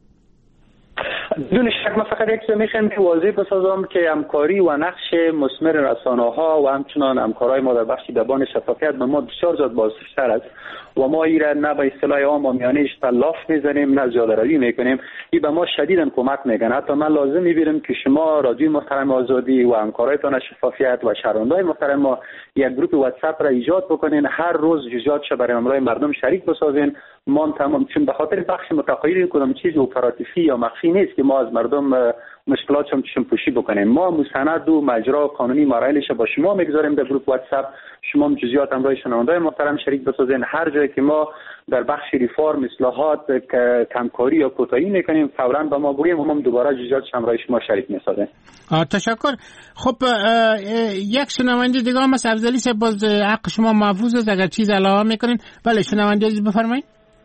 بدون شک. من فقط یک میخوام که واضح بسازم که همکاری و نقش مثمر رسانه‌ها و همچنان همکارای ما در بخش دبان شفافیت به ما بسیار زیاد بازتر است و ما ایره نه به اصطلاح عام میانیش تلاف میزنیم نه زیاده روی میکنیم. این به ما شدیداً کمک میکنه. حتی من لازم میبینم که شما رادیو محترم آزادی و همکارایتان شفافیت و شهروندای محترم ما یک گروه واتساپ را ایجاد بکنین، هر روز جزئیاتش برای امروز مردم شریک بسازین. ما تمام چون به خاطر بخش متقاعدین کدام چیز اپراتیفی یا مخفی نیست که ما از مردم مشکلاتشون چشم پوشی بکنیم. ما مستند و مجرا قانونی مراحلش با شما میگذاریم در گروه واتساپ. شما جزئیات امروز شنوندای محترم شریک بسازین. هر جایی که ما در بخش ریفرم اصلاحات کمکاری یا کوتاهی میکنیم فوراً به ما بگیم و ما دوباره جزئیاتش امروز شما شریک میسازیم. تشکر. خب یک شنونده دیگه هم افضلی صاحب، باز حق شما محفوظ است اگر چیز علاوه میکنین. بله شنونده عزیز بفرمایید.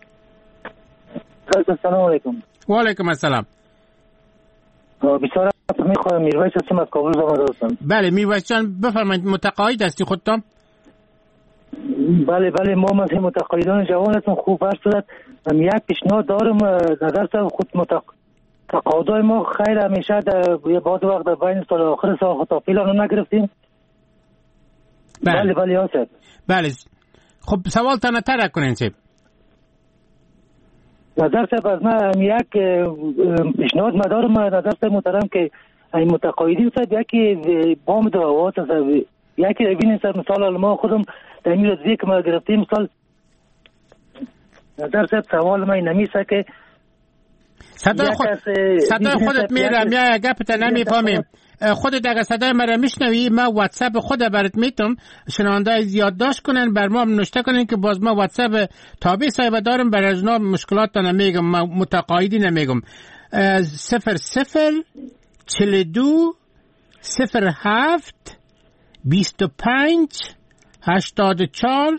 السلام علیکم. و علیکم السلام. بسیار میخوام میرویس هستم از کابل زمان هستم. بله میرویس جان بفرمایید. متقاعد هستی خودتان؟ بله ما مثل متقاعدان جوان هستم. خوب عرض شد. یک پیشنهاد دارم نظر صاحب. خود تقاعدهای ما خیر همیشه در بعد وقت در بین سال آخر سال خود تافیلان نگرفتیم. بله آسف. بله خب سوال تا نترک کنین صاحب. نظر صاحب از من یک پیشنهاد مدارم. نظر صاحب محترم که این متقاعدین صاحب یکی بام دعوات صاحب یکی ببینید صاحب مثال ما خودم در این روزی که ما گرفتیم مثال. نظر صاحب سوال ما نمیشه که صدای خودت میرم یا گپت نمیفهمیم. خودت اگر صدای مرا میشنوی ما واتساپ خود برات میتم شنونده زیاد داشت کنن بر ما نوشته کنن که باز ما واتساپ تابع صاحب دارم برای از نوع مشکلات نمیگم. متقاعدی نمیگم. 00 42 07 25 84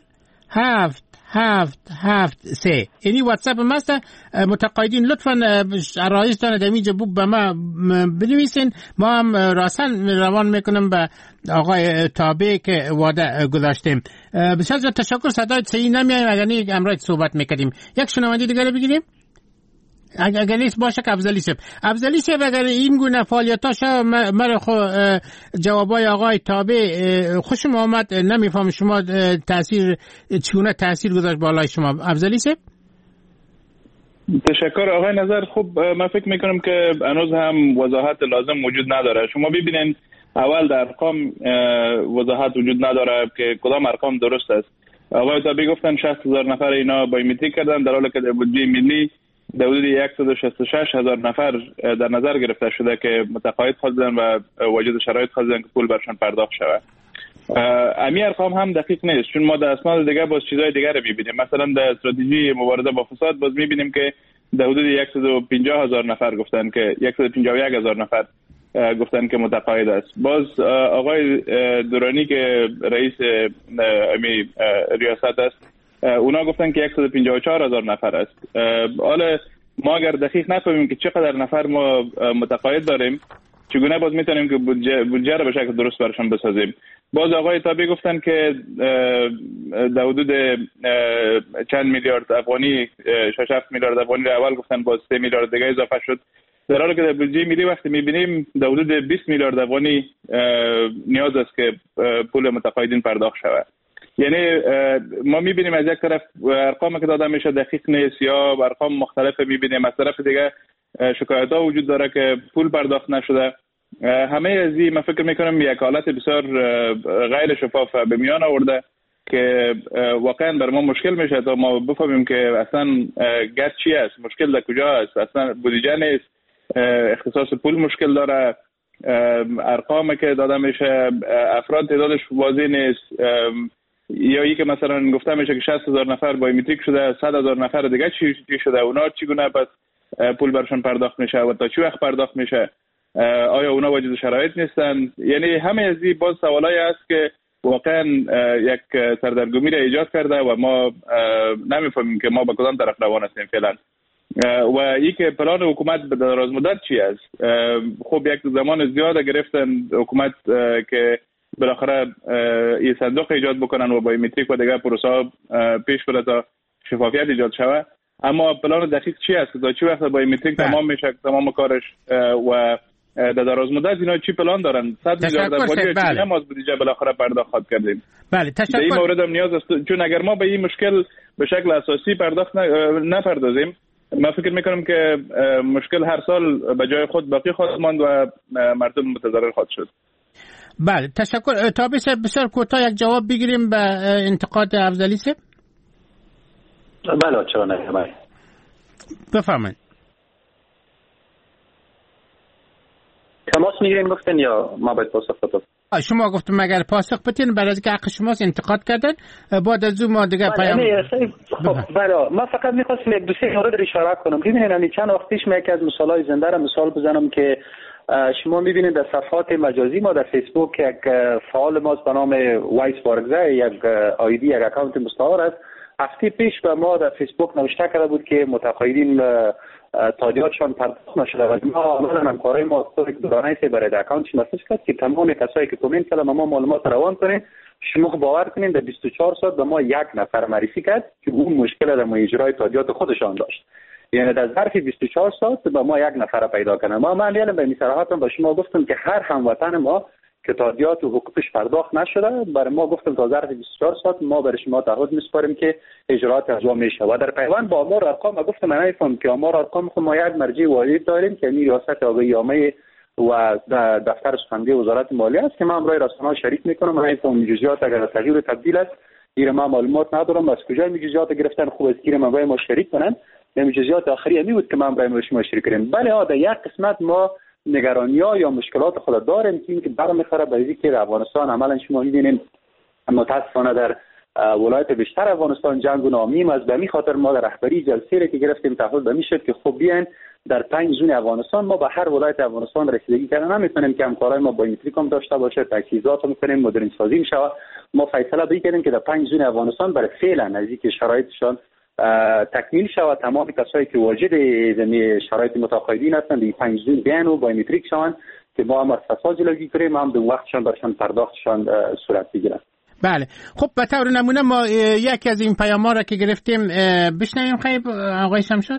773 یعنی واتساپ ماست. متقاعدین لطفاً عرایزتان در اینجا به ما بنویسین. ما هم راسن روان میکنم به آقای تابع که وعده گذاشتیم. بسیار زیاد تشکر. صدای صحیح نمیایم اگر نه امروز صحبت میکردیم. یک شنونده دیگه بگیریم اگر نیست باشه که افضلی صاحب اگر این گونه فعالیتاشا مرا جوابای آقای تابع خوشم آمد. نمیفهم شما چگونه تاثیر گذاشت بالای شما افضلی صاحب؟ تشکر آقای نظر. خوب من فکر میکنم که هنوز هم وضاحت لازم وجود نداره. شما ببینین اول در ارقام وضاحت وجود نداره که کدام ارقام درست است. آقای تابی گفتن 60,000 نفر اینا بایومتریک کردن، در حالی که در بودجه ملی در حدود 166,000 نفر در نظر گرفته شده که متقاعد خواستن و واجد شرایط خواستن که پول برشان پرداخت شود. امی ارقام هم دقیق نیست، چون ما در اسناد دیگه باز چیزای دیگه رو می‌بینیم. مثلا در استراتژی مبارزه با فساد باز می‌بینیم که در حدود 150,000 نفر گفتن که 151,000 نفر گفتن که متقاعد است. باز آقای دورانی که رئیس امی ریاست است اونا گفتن که 154,000 نفر است. حالا ما اگر دقیق نفهمیم که چقدر نفر ما متقاعد داریم، چگونه باز میتونیم که بودجه رو به شکل درست برشان بسازیم. باز آقای تابی گفتن که در حدود چند میلیارد افغانی 6-7 میلیارد افغانی اول گفتن، باز 3 میلیارد دیگه اضافه شد، در حالی که در بودجه ملی وقتی میبینیم در حدود 20 میلیارد افغانی نیاز است که پول متقاعدین پرداخت شود. یعنی ما میبینیم از یک طرف ارقامی که داده میشه دقیق نیست یا ارقام مختلف میبینیم، از طرف دیگه شکایت ها وجود داره که پول پرداخت نشده. همه از این من فکر میکنم یک حالت بسیار غیر شفاف به میان آورده که واقعا بر ما مشکل میشه تا ما بفهمیم که اصلا گپ چی است، مشکل در کجا است. اصلا بودجه نیست، اختصاص پول مشکل داره، ارقامی که داده میشه افراد تعدادش واضح نیست، یا ای که مثلا گفته میشه که 60,000 نفر بایومتریک شده، 100,000 نفر دیگه چی شده، اونا چگونه پس پول برشون پرداخت میشه و تا چه وقت پرداخت میشه، آیا اونا واجد شرایط نیستن؟ یعنی همه از این باز سوالایی است که واقعا یک سردرگمی را ایجاد کرده و ما نمیفهمیم که ما به کدام طرف روان هستیم فعلا. و ای که پلان حکومت به دراز مدت چی است؟ خب یک زمان زیاد گرفتن حکومت که بالاخره این صندوق ایجاد بکنن و بایومتریک و دیگه پروسه پیش بره تا شفافیت ایجاد شود، اما پلان دقیق چی است؟ تا چه وقت بایومتریک تمام میشه، تمام کارش و در دراز مدت اینا چی پلان دارن؟ 100 میلیارد افغانی چی هم از بودجه بالاخره پرداخت خواهد کردیم. بله تشکر. این مورد هم نیاز است، چون اگر ما به این مشکل به شکل اساسی پرداخت نپردازیم، من فکر میکنم که مشکل هر سال به جای خود باقی خواهد ماند و مردم متضرر خواهد شد. بله تشکر. تا بسیار کوتاه یک جواب بگیریم به انتقاد افضلی صاحب. بله چرا نه، بفرمایید. تماس میگیرین گفتن یا ما باید پاسخ بدیم؟ شما گفتم اگر پاسخ بدین بعد از که حق شماست انتقاد کردن، بعد از ما دیگه پیام. خب بله من فقط می‌خواستم یک دو سه مورد اشاره کنم. ببینید چند وقت پیش من یکی از مثالای زنده را مثال بزنم که شما می‌بینید در صفحات مجازی ما در فیسبوک یک فعال ماست به نام وایس بارگزه، یک آیدی، یک اکانت مستعار است. هفته پیش به ما در فیسبوک نوشته کرده بود که متقاعدین تادیاتشان پرداخت نشده و ما عملا همکارای ما استاد دورانی برای اکانتش مسیج کرد که تمام کسایی که کامنت کردن ما معلومات روان کنین. شما باور کنین در 24 ساعت به ما یک نفر معرفی کرد که اون مشکل در اجرای تادیات خودشان داشت. یعنی در ظرف 24 ساعت به ما یک نفر پیدا کنه. ما عملاً به این صراحتم به شما گفتم که هر هموطن ما که تادیات و حقوقش پرداخت نشده برای ما گفتم تا ظرف 24 ساعت ما برای شما تعهد میسپاریم که اجرات اجرا میشه و در پیوند با آمار ارقام گفتم من نمیفهم که آمار ارقام خود ما یک مرجع واحد داریم که ریاست آقای یامه و دفتر سخنگوی وزارت مالیه است که من امروز رسانه‌ها شریک میکنم. من نمیفهم جزئیات اگر تغییر و تبدیل است گیر ما معلومات ندارم از کجا می جزئیات گرفتن. خوب است گیر ما ما شریک کنن. نمی جزئیات آخری می بود که من برای شما شریک کردم. بله در یک قسمت ما نگرانی‌ها یا مشکلات خود داریم که برمیخوره به اینکه در افغانستان عملا شما می‌بینید متأسفانه در ولایت بیشتر افغانستان جنگ و نامیم است. به این خاطر ما در رهبری جلسه که گرفتیم تعهد به میشد که خب بیاین در 5 زون افغانستان ما به هر ولایت افغانستان رسیدگی کردن نمی‌تونیم که همکارای ما بایومتریک هم داشته باشه، تجهیزات می‌کنیم، مدرن سازی میشه. ما فیصله به کردیم که در 5 زون افغانستان برای فعلا نزدیک شرایطشان تکمیل شود تمام کسایی که واجد شرایط متقاعدین هستند این 5 زون بیان و بایومتریک شوند که ما هم فساد جلوگیری کنیم هم به وقتشان برشان پرداختشان صورت بگیرد. بله خب به طور نمونه ما یکی از این پیام‌ها را که گرفتیم بشنویم. خیلی آقای شمشاد.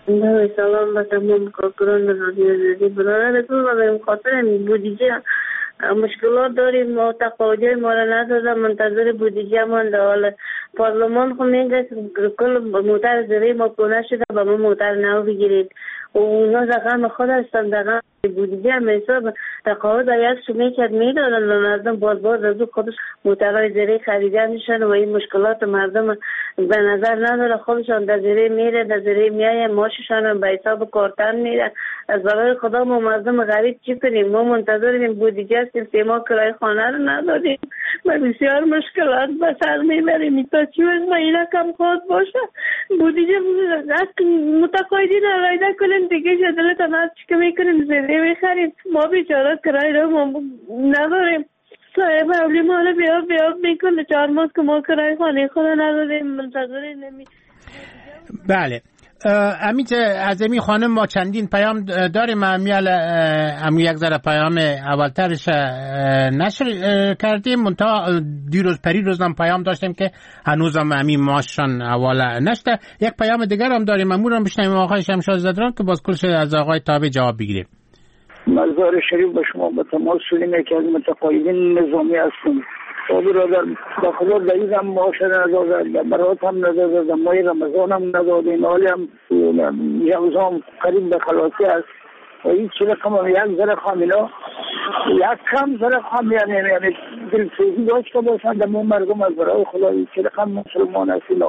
سلام به تمام کارکنان رادیو آزادی. برادرتون و به خاطر بودجه مشکلات داریم. ما تقاضای ما را ندادن، منتظر بودجه مانده. حالا پارلمان خو میگه کل موتر زیرین ما پونه شده و ما موتر نو بگیرید و اونا رقم خود هستن، رقم بودجه هم حساب تقاضا یک شمی کرد میدادن و مردم باز از او خودش موترهای زیرین خریده میشن و این مشکلات مردم به نظر نداره. خودشان در زیرین میره، در زیرین میایه، ماششان به حساب کارتن میره. از برای خدا ما مردم غریب چی کنیم؟ ما منتظریم بودجه هستیم، 3 ماه کرایه خانه رو ندادیم و بسیار مشکلات به سر میبریم. تا چی وقت ما اینا کم خواهد باشه بودجه از متقاعدین رایده کنیم دیگه جدلتان هست چی که میکنیم زیده میخریم. ما بیچاره کرایه رو ما نداریم. صاحب اولی ما رو بیاب میکنه 4 ماه که ما کرایه خانه خود ندادیم، منتظر نمی. بله امیت از امی خانم ما چندین پیام داریم. امی یک ذره پیام اولترش نشر کردیم، منتها دیروز پریروز هم پیام داشتیم که هنوزم امی ماشان اول نشده. یک پیام دیگر هم داریم، امور هم بشنیم آقای شمشاد زدران که باز کلش از آقای تابع جواب بگیریم. مزار شریف به شما به تماس شدیم که از متقاعدین نظامی هستیم. برادر با خدا دلیلم معاشر نداده، برات هم نداده، ماه رمضان هم نداده، این حالی هم یوزام قریب به خلاصی است و این چی رقم یک ذره خامینا یک کم ذره خام یعنی دلسوزی داشته باشند در مردم از برای خدا این چی رقم مسلمان هستینا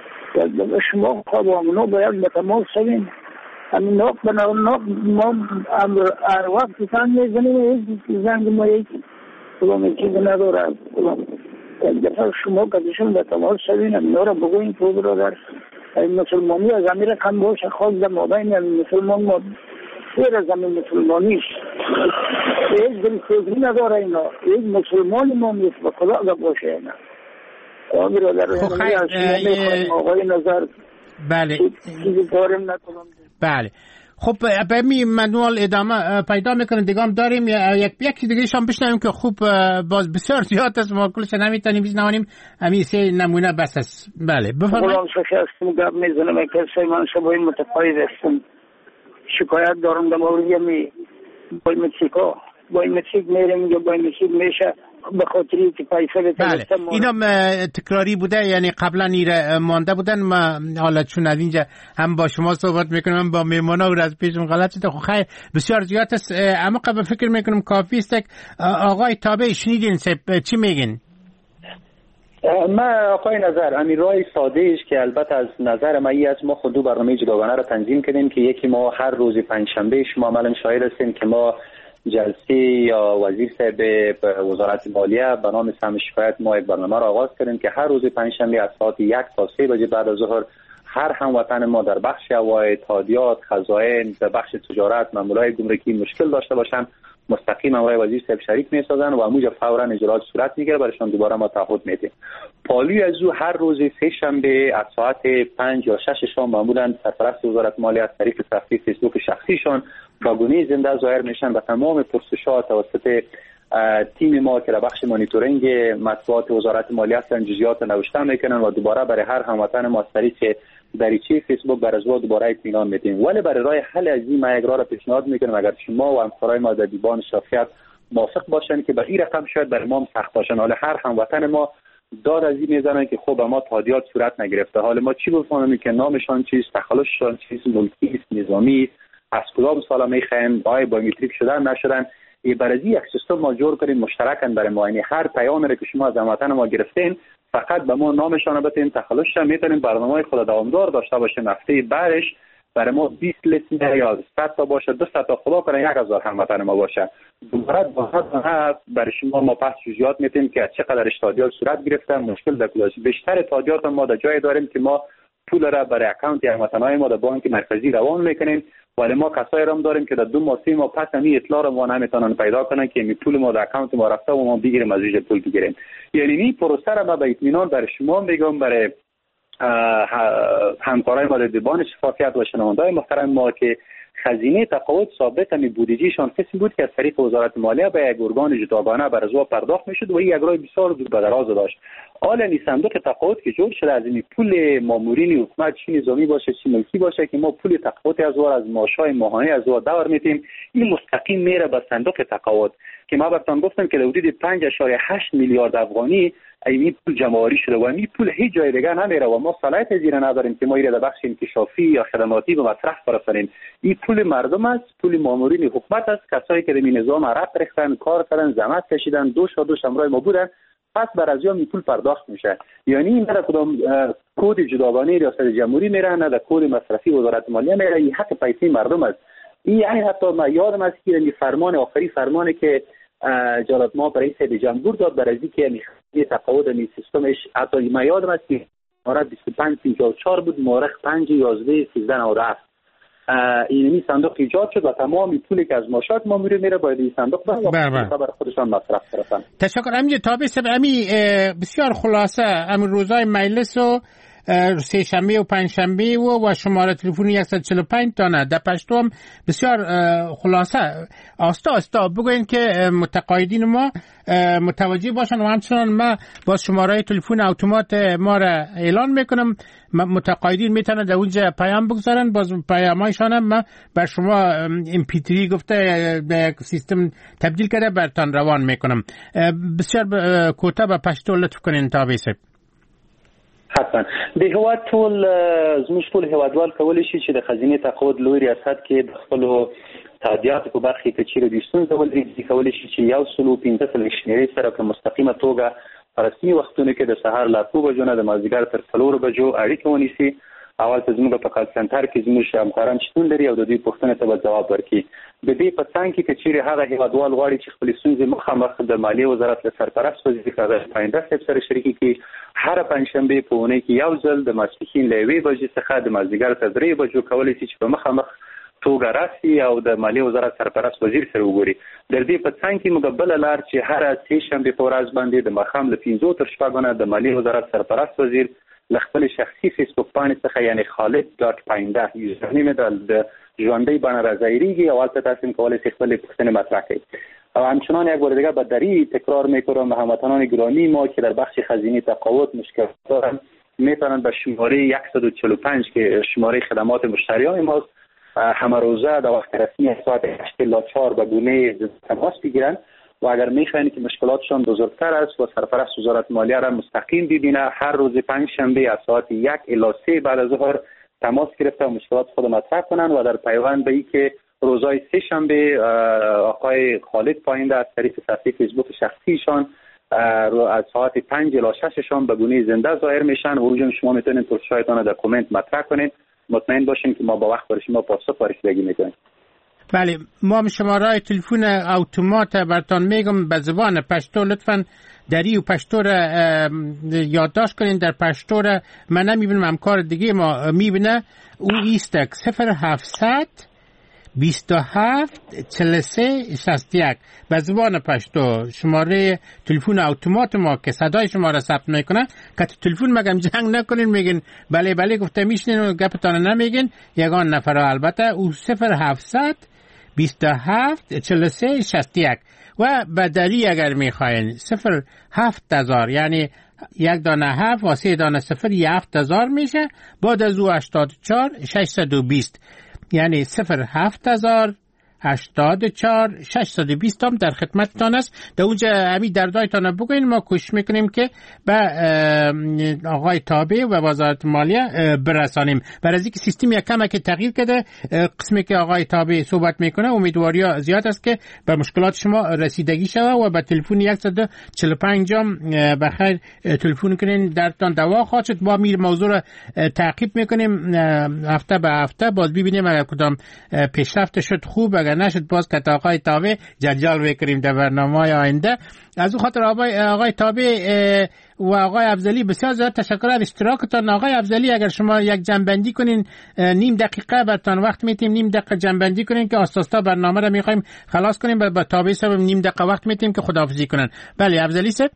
شما خواب همونا باید به تماس شدیم. همین ناق به ناق ما هر وقت سن میزنیم زنگ ما یک کلام چیز نداره. یک دفعه شما کدیشون به تماس شدین اینا را بگوین تو برادر این مسلمانی از امیر کم باشه خواست در مابین مسلمان ما سیر از امیر مسلمانیش یک دلسوزی نداره اینا، یک مسلمان ما میست به خدا باشه اینا. برادر آقای نظر بله چیزی داریم نکنم. بله خب به می منوال ادامه پیدا میکنه دیگه هم داریم. یکی دیگه شام بشنویم که خوب باز بسیار زیاد است ما کلش نمیتونیم بشنویم. همین 3 نمونه بس است. بله بفرمایید. غلام شفی هستم گپ میزنم که من شبای متقاعد هستم. شکایت دارم در مورد می بایمتریک میرم یا بایمتریک میشه به خاطری که پیسه بله اینا تکراری بوده، یعنی قبلا ایره مانده بودن. ما حالا چون از اینجا هم با شما صحبت میکنم با میمونا و از پیشم غلط شده. خب خیر بسیار زیاد است، اما قبل فکر میکنم کافی است. آقای تابع شنیدین چی میگین؟ من آقای نظر همین راه ساده ایش که البته از نظر ما ای از ما خود 2 برنامه جداگانه را تنظیم کردیم که یکی ما هر روز پنجشنبه شما عملا شاهد هستیم که ما جلسه یا وزیر صاحب وزارت مالیه به نام سهم شکایت ما یک برنامه را آغاز کردیم که هر روز پنجشنبه از ساعت 1 تا 3 بجه بعد از ظهر هر هموطن ما در بخش عواید، تادیات، خزائن، در بخش تجارت، مامورای گمرکی مشکل داشته باشن مستقیم آقای وزیر صاحب شریک میسازن و اموجه فورا اجرات صورت میگیره، برایشان دوباره ما تعهد میدیم. پالوی از او هر روز 3 شنبه از ساعت 5 یا 6 شام معمولا سرپرست وزارت مالیه از طریق صفحه فیسبوک شخصیشان باگونه زنده ظاهر میشن و تمام پرسشات توسط تیم ما که در بخش مانیتورینگ مطبوعات وزارت مالیه هستن جزئیات نوشته میکنن و دوباره برای هر هموطن ما از طریق دریچه فیسبوک برازوا دوباره اطمینان میدیم. ولی برای راه حل از این ما یک راه را پیشنهاد میکنم اگر شما و همکارای ما در دیوان شافعیت موافق باشن که به این رقم شاید برای ما سخت باشن. حالا هر هموطن ما داد از این میزنن که خب ما تادیات صورت نگرفته، حالا ما چی بفهمیم که نامشان چیست، تخلصشان چیست، ملکی است، نظامی از کدام سالا میخواین، بایومتریک شدن نشدن. برای یک سیستم ما جور کنیم مشترکاً برای ما، یعنی هر پیامی که شما از هموطن ما گرفتین فقط به ما نامشان بتین، تخلصشان میتونیم برنامه خود دوامدار داشته باشیم. هفته بعدش برای ما 20 لیست یا 100 تا باشه، 200 تا خدا کنه 1000 هموطن ما باشه. دوباره برای شما ما پس جزئیات میتیم که چقدر تادیات صورت گرفته، مشکل در کجاست. بیشتر تادیات ما در جای داریم که ما پول را برای اکانت هموطنای ما در بانک مرکزی روان میکنیم، ولی ما کسایی را هم داریم که در 2 ماه 3 ماه پس همین اطلاع را ما نمیتونن پیدا کنن که می پول ما در اکانت ما رفته و ما بگیریم از اینجا پول بگیریم. یعنی این پروسه را ما به اطمینان برای شما میگم، برای همکارای ما در دیوان شفافیت و شنوندای محترم ما که خزینه تقاعد ثابت می بودجهشان کسی بود که از طریق وزارت مالیه به یک ارگان جداگانه بر ازوا پرداخت میشد و این یک راه بسیار دور به دراز داشت. حالا این صندوق تقاعد که جور شده از این پول مامورین حکومت چه نظامی باشه چه ملکی باشه که ما پول تقاعد از ماشای ماهانه از دور میتیم، این مستقیم میره به صندوق تقاعد که ما براتون گفتم که حدود 5.8 میلیارد افغانی این پول جمع‌آوری شده و این پول هیچ جای دیگه نمیره و ما صلاحیت زیر نداریم که ما ایره در بخش انکشافی یا خدماتی به مصرف برسانیم. این پول مردم است، پول مامورین حکومت است، کسایی که در این نظام عرق ریختن، کار کردن، زحمت کشیدن، دوش همراه ما بودن، پس بر از این پول پرداخت میشه. یعنی این در کدام کد جداگانه ریاست جمهوری میره، نه در کد مصرفی وزارت مالیه میره، این حق پیسه مردم است. این حتی ما یادم است که این فرمان آخری فرمانی که جلال ما برای رئیس جمهور داد برای اینکه تقاعد این سیستمش، حتی ما یادم است که مورد 2554 بود، مورخ 5/11/1397 این صندوق ایجاد شد و تمام پولی که از معاشات مامورین میره باید این صندوق برای خودشان مصرف کنن. تشکر. همین تابع سب بسیار خلاصه همین روزای مجلس و سه شنبه و پنج شنبه و شماره تلفنی 145 تانه در پشتم بسیار خلاصه آستا بگوین که متقاعدین ما متوجه باشن و همچنان ما با شماره تلفن اتومات ما را اعلان میکنم، متقاعدین میتونن در اونجا پیام بگذارن، باز پیامایشان ما بر شما MP3 گفته به سیستم تبدیل کرده برتان روان میکنم. بسیار کوتاه به پشتو لطف کنین تابع صاحب. حتما د هیواد زموږ ټول هیوادوال کولی شي چې د خزینې تقاعد لوی ریاست کې د خپلو تادیاتو په برخه کې چیرې د ستونزې ولري کولی شي چې 115 شمیرې سره په مستقیمه توګه په رسمي وختونو کې د سهار له 2 بجو نه د مازدیګر تر 4 بجو اړیکه ونیسي. اول ته زموږ په کال سنټر کې زموږ همکاران شتون لري او د دې پوښتنې ته به ځواب ورکړي. د دې په څنګ کې چیرې هغه هیوادوال غواړي چې خپل ستونزې مخامخ د مالیې وزارت له سرپرست وزیر کاغذ پاینده صاحب سره شریکي کړي. هر پنځشنبه په اونۍ کې یو ځل د ماسپښین له 1 بجې څخه د مازدیګر تر 3 بجو کولی شي چې په مخامخ توګه راسي او د مالیې وزارت سرپرست وزیر سره وګوري. د دې په څنګ کې موږ بل لار چې هر سه شنبه په ورځ باندې د مخام له 15 تر 16 د مالیې وزارت سرپرست وزیر له خپل شخصي فیسبوک باندې څخه یعنی خالد.painda یوزرنیم د ژوندۍ باندې راځيږي او تاسو تاسو کولای شئ خپل پوښتنه مطرح کړئ. و همچنان یک بار دیگه به دری تکرار میکنم هموطنان گرامی ما که در بخش خزینه تقاعد مشکل دارند میتونن به شماره 145 که شماره خدمات مشتریان ماست همه روزه در وقت رسمی ساعت 8 تا 4 به گونه تماس بگیرن و اگر میخواین که مشکلاتشان بزرگتر است و سرپرست وزارت مالیه را مستقیم ببینه هر روز پنج شنبه از ساعت 1 الی 3 بعد از ظهر تماس گرفته و مشکلات خود مطرح کنن و در پیوند به اینکه روزهای سه شنبه آقای خالد پاینده از طریق صفحه فیسبوک شخصیشان از ساعت 5 الی 6 شام به گونه زنده ظاهر میشن و اونجا شما میتونید پرسش‌هایتان در کامنت مطرح کنید. مطمئن باشین که ما با وقت برای شما پاسخ رسیدگی میکنیم. بله ما شماره تلفن اتومات براتون میگم به زبان پشتو لطفاً دری و پشتو را یادداشت کنین. در پشتو را من نمیبینم همکار دیگه ما میبینه او ایستک 0700 27 43 61 به زبان پشتو شماره تلفن اتومات ما که صدای شما را ثبت میکنه که تلفن مگم جنگ نکنین میگین بله بله گفته میشنین و گپتان نمیگین یگان نفر البته او 0700 27 43 61 و بدری اگر میخواین 07000 یعنی یک دانه 7 و 3 دانه 0 7000 میشه بعد از او 84 620 یعنی 07000 84 620 هم در خدمتتان است. در اونجا همین دردایتان بگوین ما کوشش میکنیم که به آقای تابع و وزارت مالیه برسانیم. برای اینکه سیستم یک کم که تغییر کرده قسمی که آقای تابع صحبت میکنه امیدواری زیاد است که به مشکلات شما رسیدگی شود و به تلفن 145 بخیر تلفن کنین درتان دوا خواهد شد. ما میر موضوع را تعقیب میکنیم هفته به هفته باز ببینیم اگر کدام پیشرفت شد خوب اگر نشد باز که آقای تابع جنجال بکنیم در برنامه‌های آینده. از اون خاطر آقای تابع و آقای افضلی بسیار زیاد تشکر از اشتراکتان. آقای افضلی اگر شما یک جنبندی کنین نیم دقیقه براتون وقت میتیم نیم دقیقه جنبندی کنین که آستاستا برنامه را میخوایم خلاص کنیم با تابع صاحب نیم دقیقه وقت میتیم که خداحافظی کنن. بله افضلی صاحب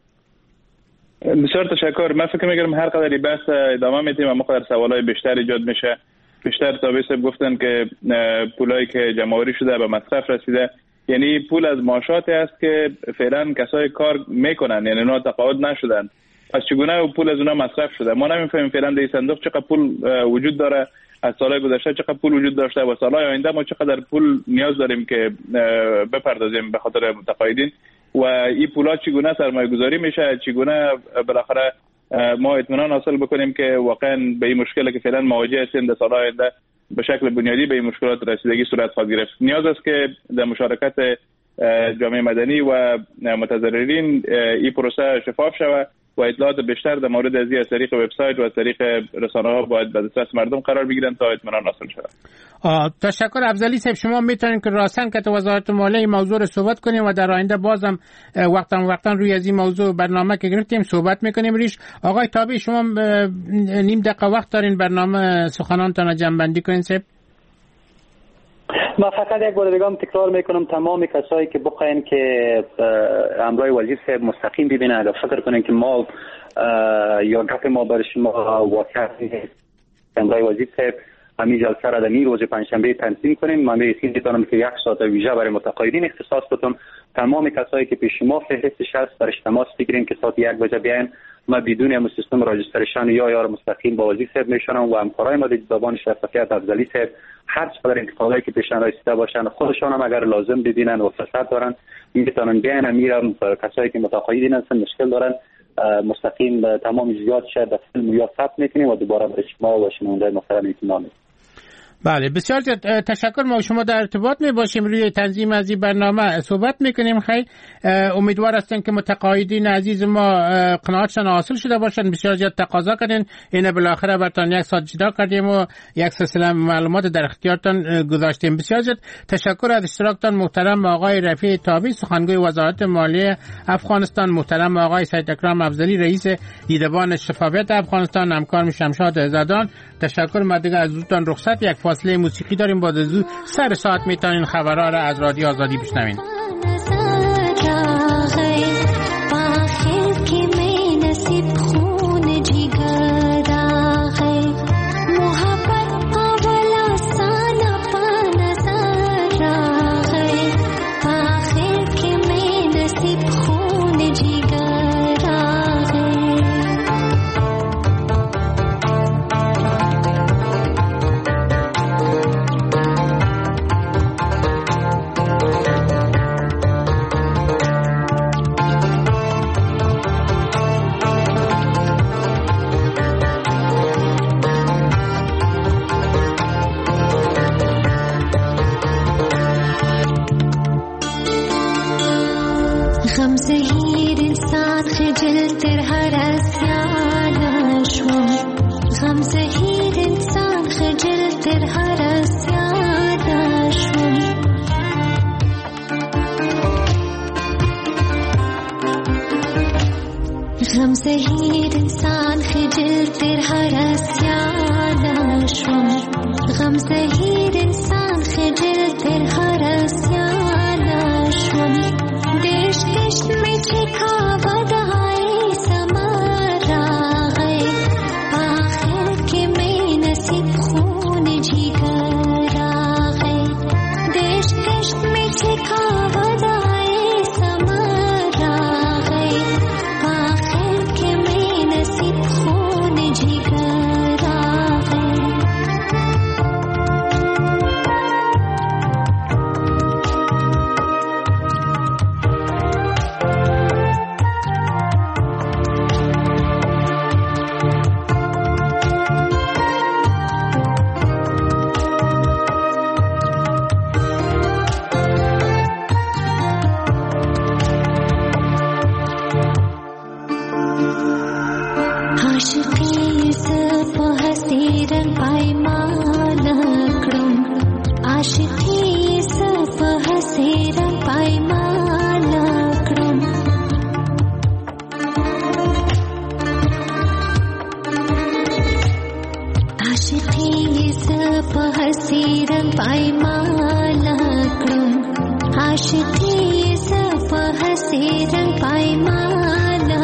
بسیار تشکر. من فکر می‌کنم هر قدری بحث ادامه میدیم و مقدار سوالای بیشتر ایجاد میشه بیشتر تابع صاحب گفتن که پولایی که جمع‌آوری شده به مصرف رسیده، یعنی پول از معاشاتی است که فعلا کسای کار میکنن، یعنی اونا تقاعد نشدن، پس چگونه پول از اونا مصرف شده؟ ما نمیفهمیم فعلا در صندوق چقدر پول وجود داره، از سالهای گذشته چقدر پول وجود داشته و سالهای آینده ما چقدر پول نیاز داریم که بپردازیم به خاطر متقاعدین و این پولا چگونه سرمایه گذاری میشه، چگونه بالاخره ما اطمینان حاصل بکنیم که واقعا به این مشکلی که فعلا مواجه هستیم در سالهای آینده به شکل بنیادی به این مشکلات رسیدگی صورت خواهد گرفت. نیاز است که در مشارکت جامعه مدنی و متضررین این پروسه شفاف شود و اطلاعات بیشتر در مورد از از طریق وبسایت و از طریق رسانه‌ها باید به دسترس مردم قرار بگیرن تا اطمینان حاصل شود. تشکر افضلی صاحب. شما میتونید که راستن که تو وزارت مالیه این موضوع رو صحبت کنیم و در آینده بازم وقتا روی از این موضوع برنامه که گرفتیم صحبت میکنیم ریش. آقای تابی شما نیم دقیقه وقت دارین برنامه سخنانتان جمع بندی کنین صاحب. ما فقط یک بار دیگه تکرار میکنم تمام کسایی که بخواین که امرای وزیر صاحب مستقیم ببینن اگر فکر کنن که ما یا گپ ما برای شما واقعا امرای وزیر صاحب همین جلسه را در روز پنجشنبه تنظیم کنیم. من می‌خواستم بدانم که 1 ساعت ویژه برای متقاعدین اختصاص بدم. تمام کسایی که پیش ما فهرستش هست برش تماس بگیرین که ساعت 1 بجه بیاین. ما بدون هم سیستم راجسترشن یا مستقیم با وزیر صاحب میشنم و همکارای ما در زبان شفافیت افضلی صاحب هر چقدر انتقادایی که پیشن رسیده باشن خودشان هم اگر لازم ببینن و فرصت دارن میتونن بیان. میرم کسایی که متقاعدین هستن مشکل دارن مستقیم تمام جزئیات شد در فیلم یا ثبت میکنیم و دوباره به شما و شنونده محترم اطمینان میدیم. بله بسیار تشکر. ما شما در ارتباط می باشیم روی تنظیم از این برنامه صحبت میکنیم. خیلی امیدوار هستیم که متقاعدین عزیز ما قناعتشان حاصل شده باشن. بسیار زیاد تقاضا کردین، اینه بالاخره براتون 1 ساعت جدا کردیم و یک سلسله معلومات در اختیارتان گذاشتیم. بسیار زیاد تشکر از اشتراکتان محترم آقای رفیع تابی سخنگوی وزارت مالیه افغانستان، محترم آقای سید اکرم افضلی رئیس دیدبان شفافیت افغانستان، همکارم شمشاد عزادان. تشکر. ما دیگه از دوستان رخصت یک فاصله موسیقی داریم، بعد از او سر ساعت میتونین خبرها را از رادیو آزادی بشنوین. आशिकी सब हसीरन पाई माला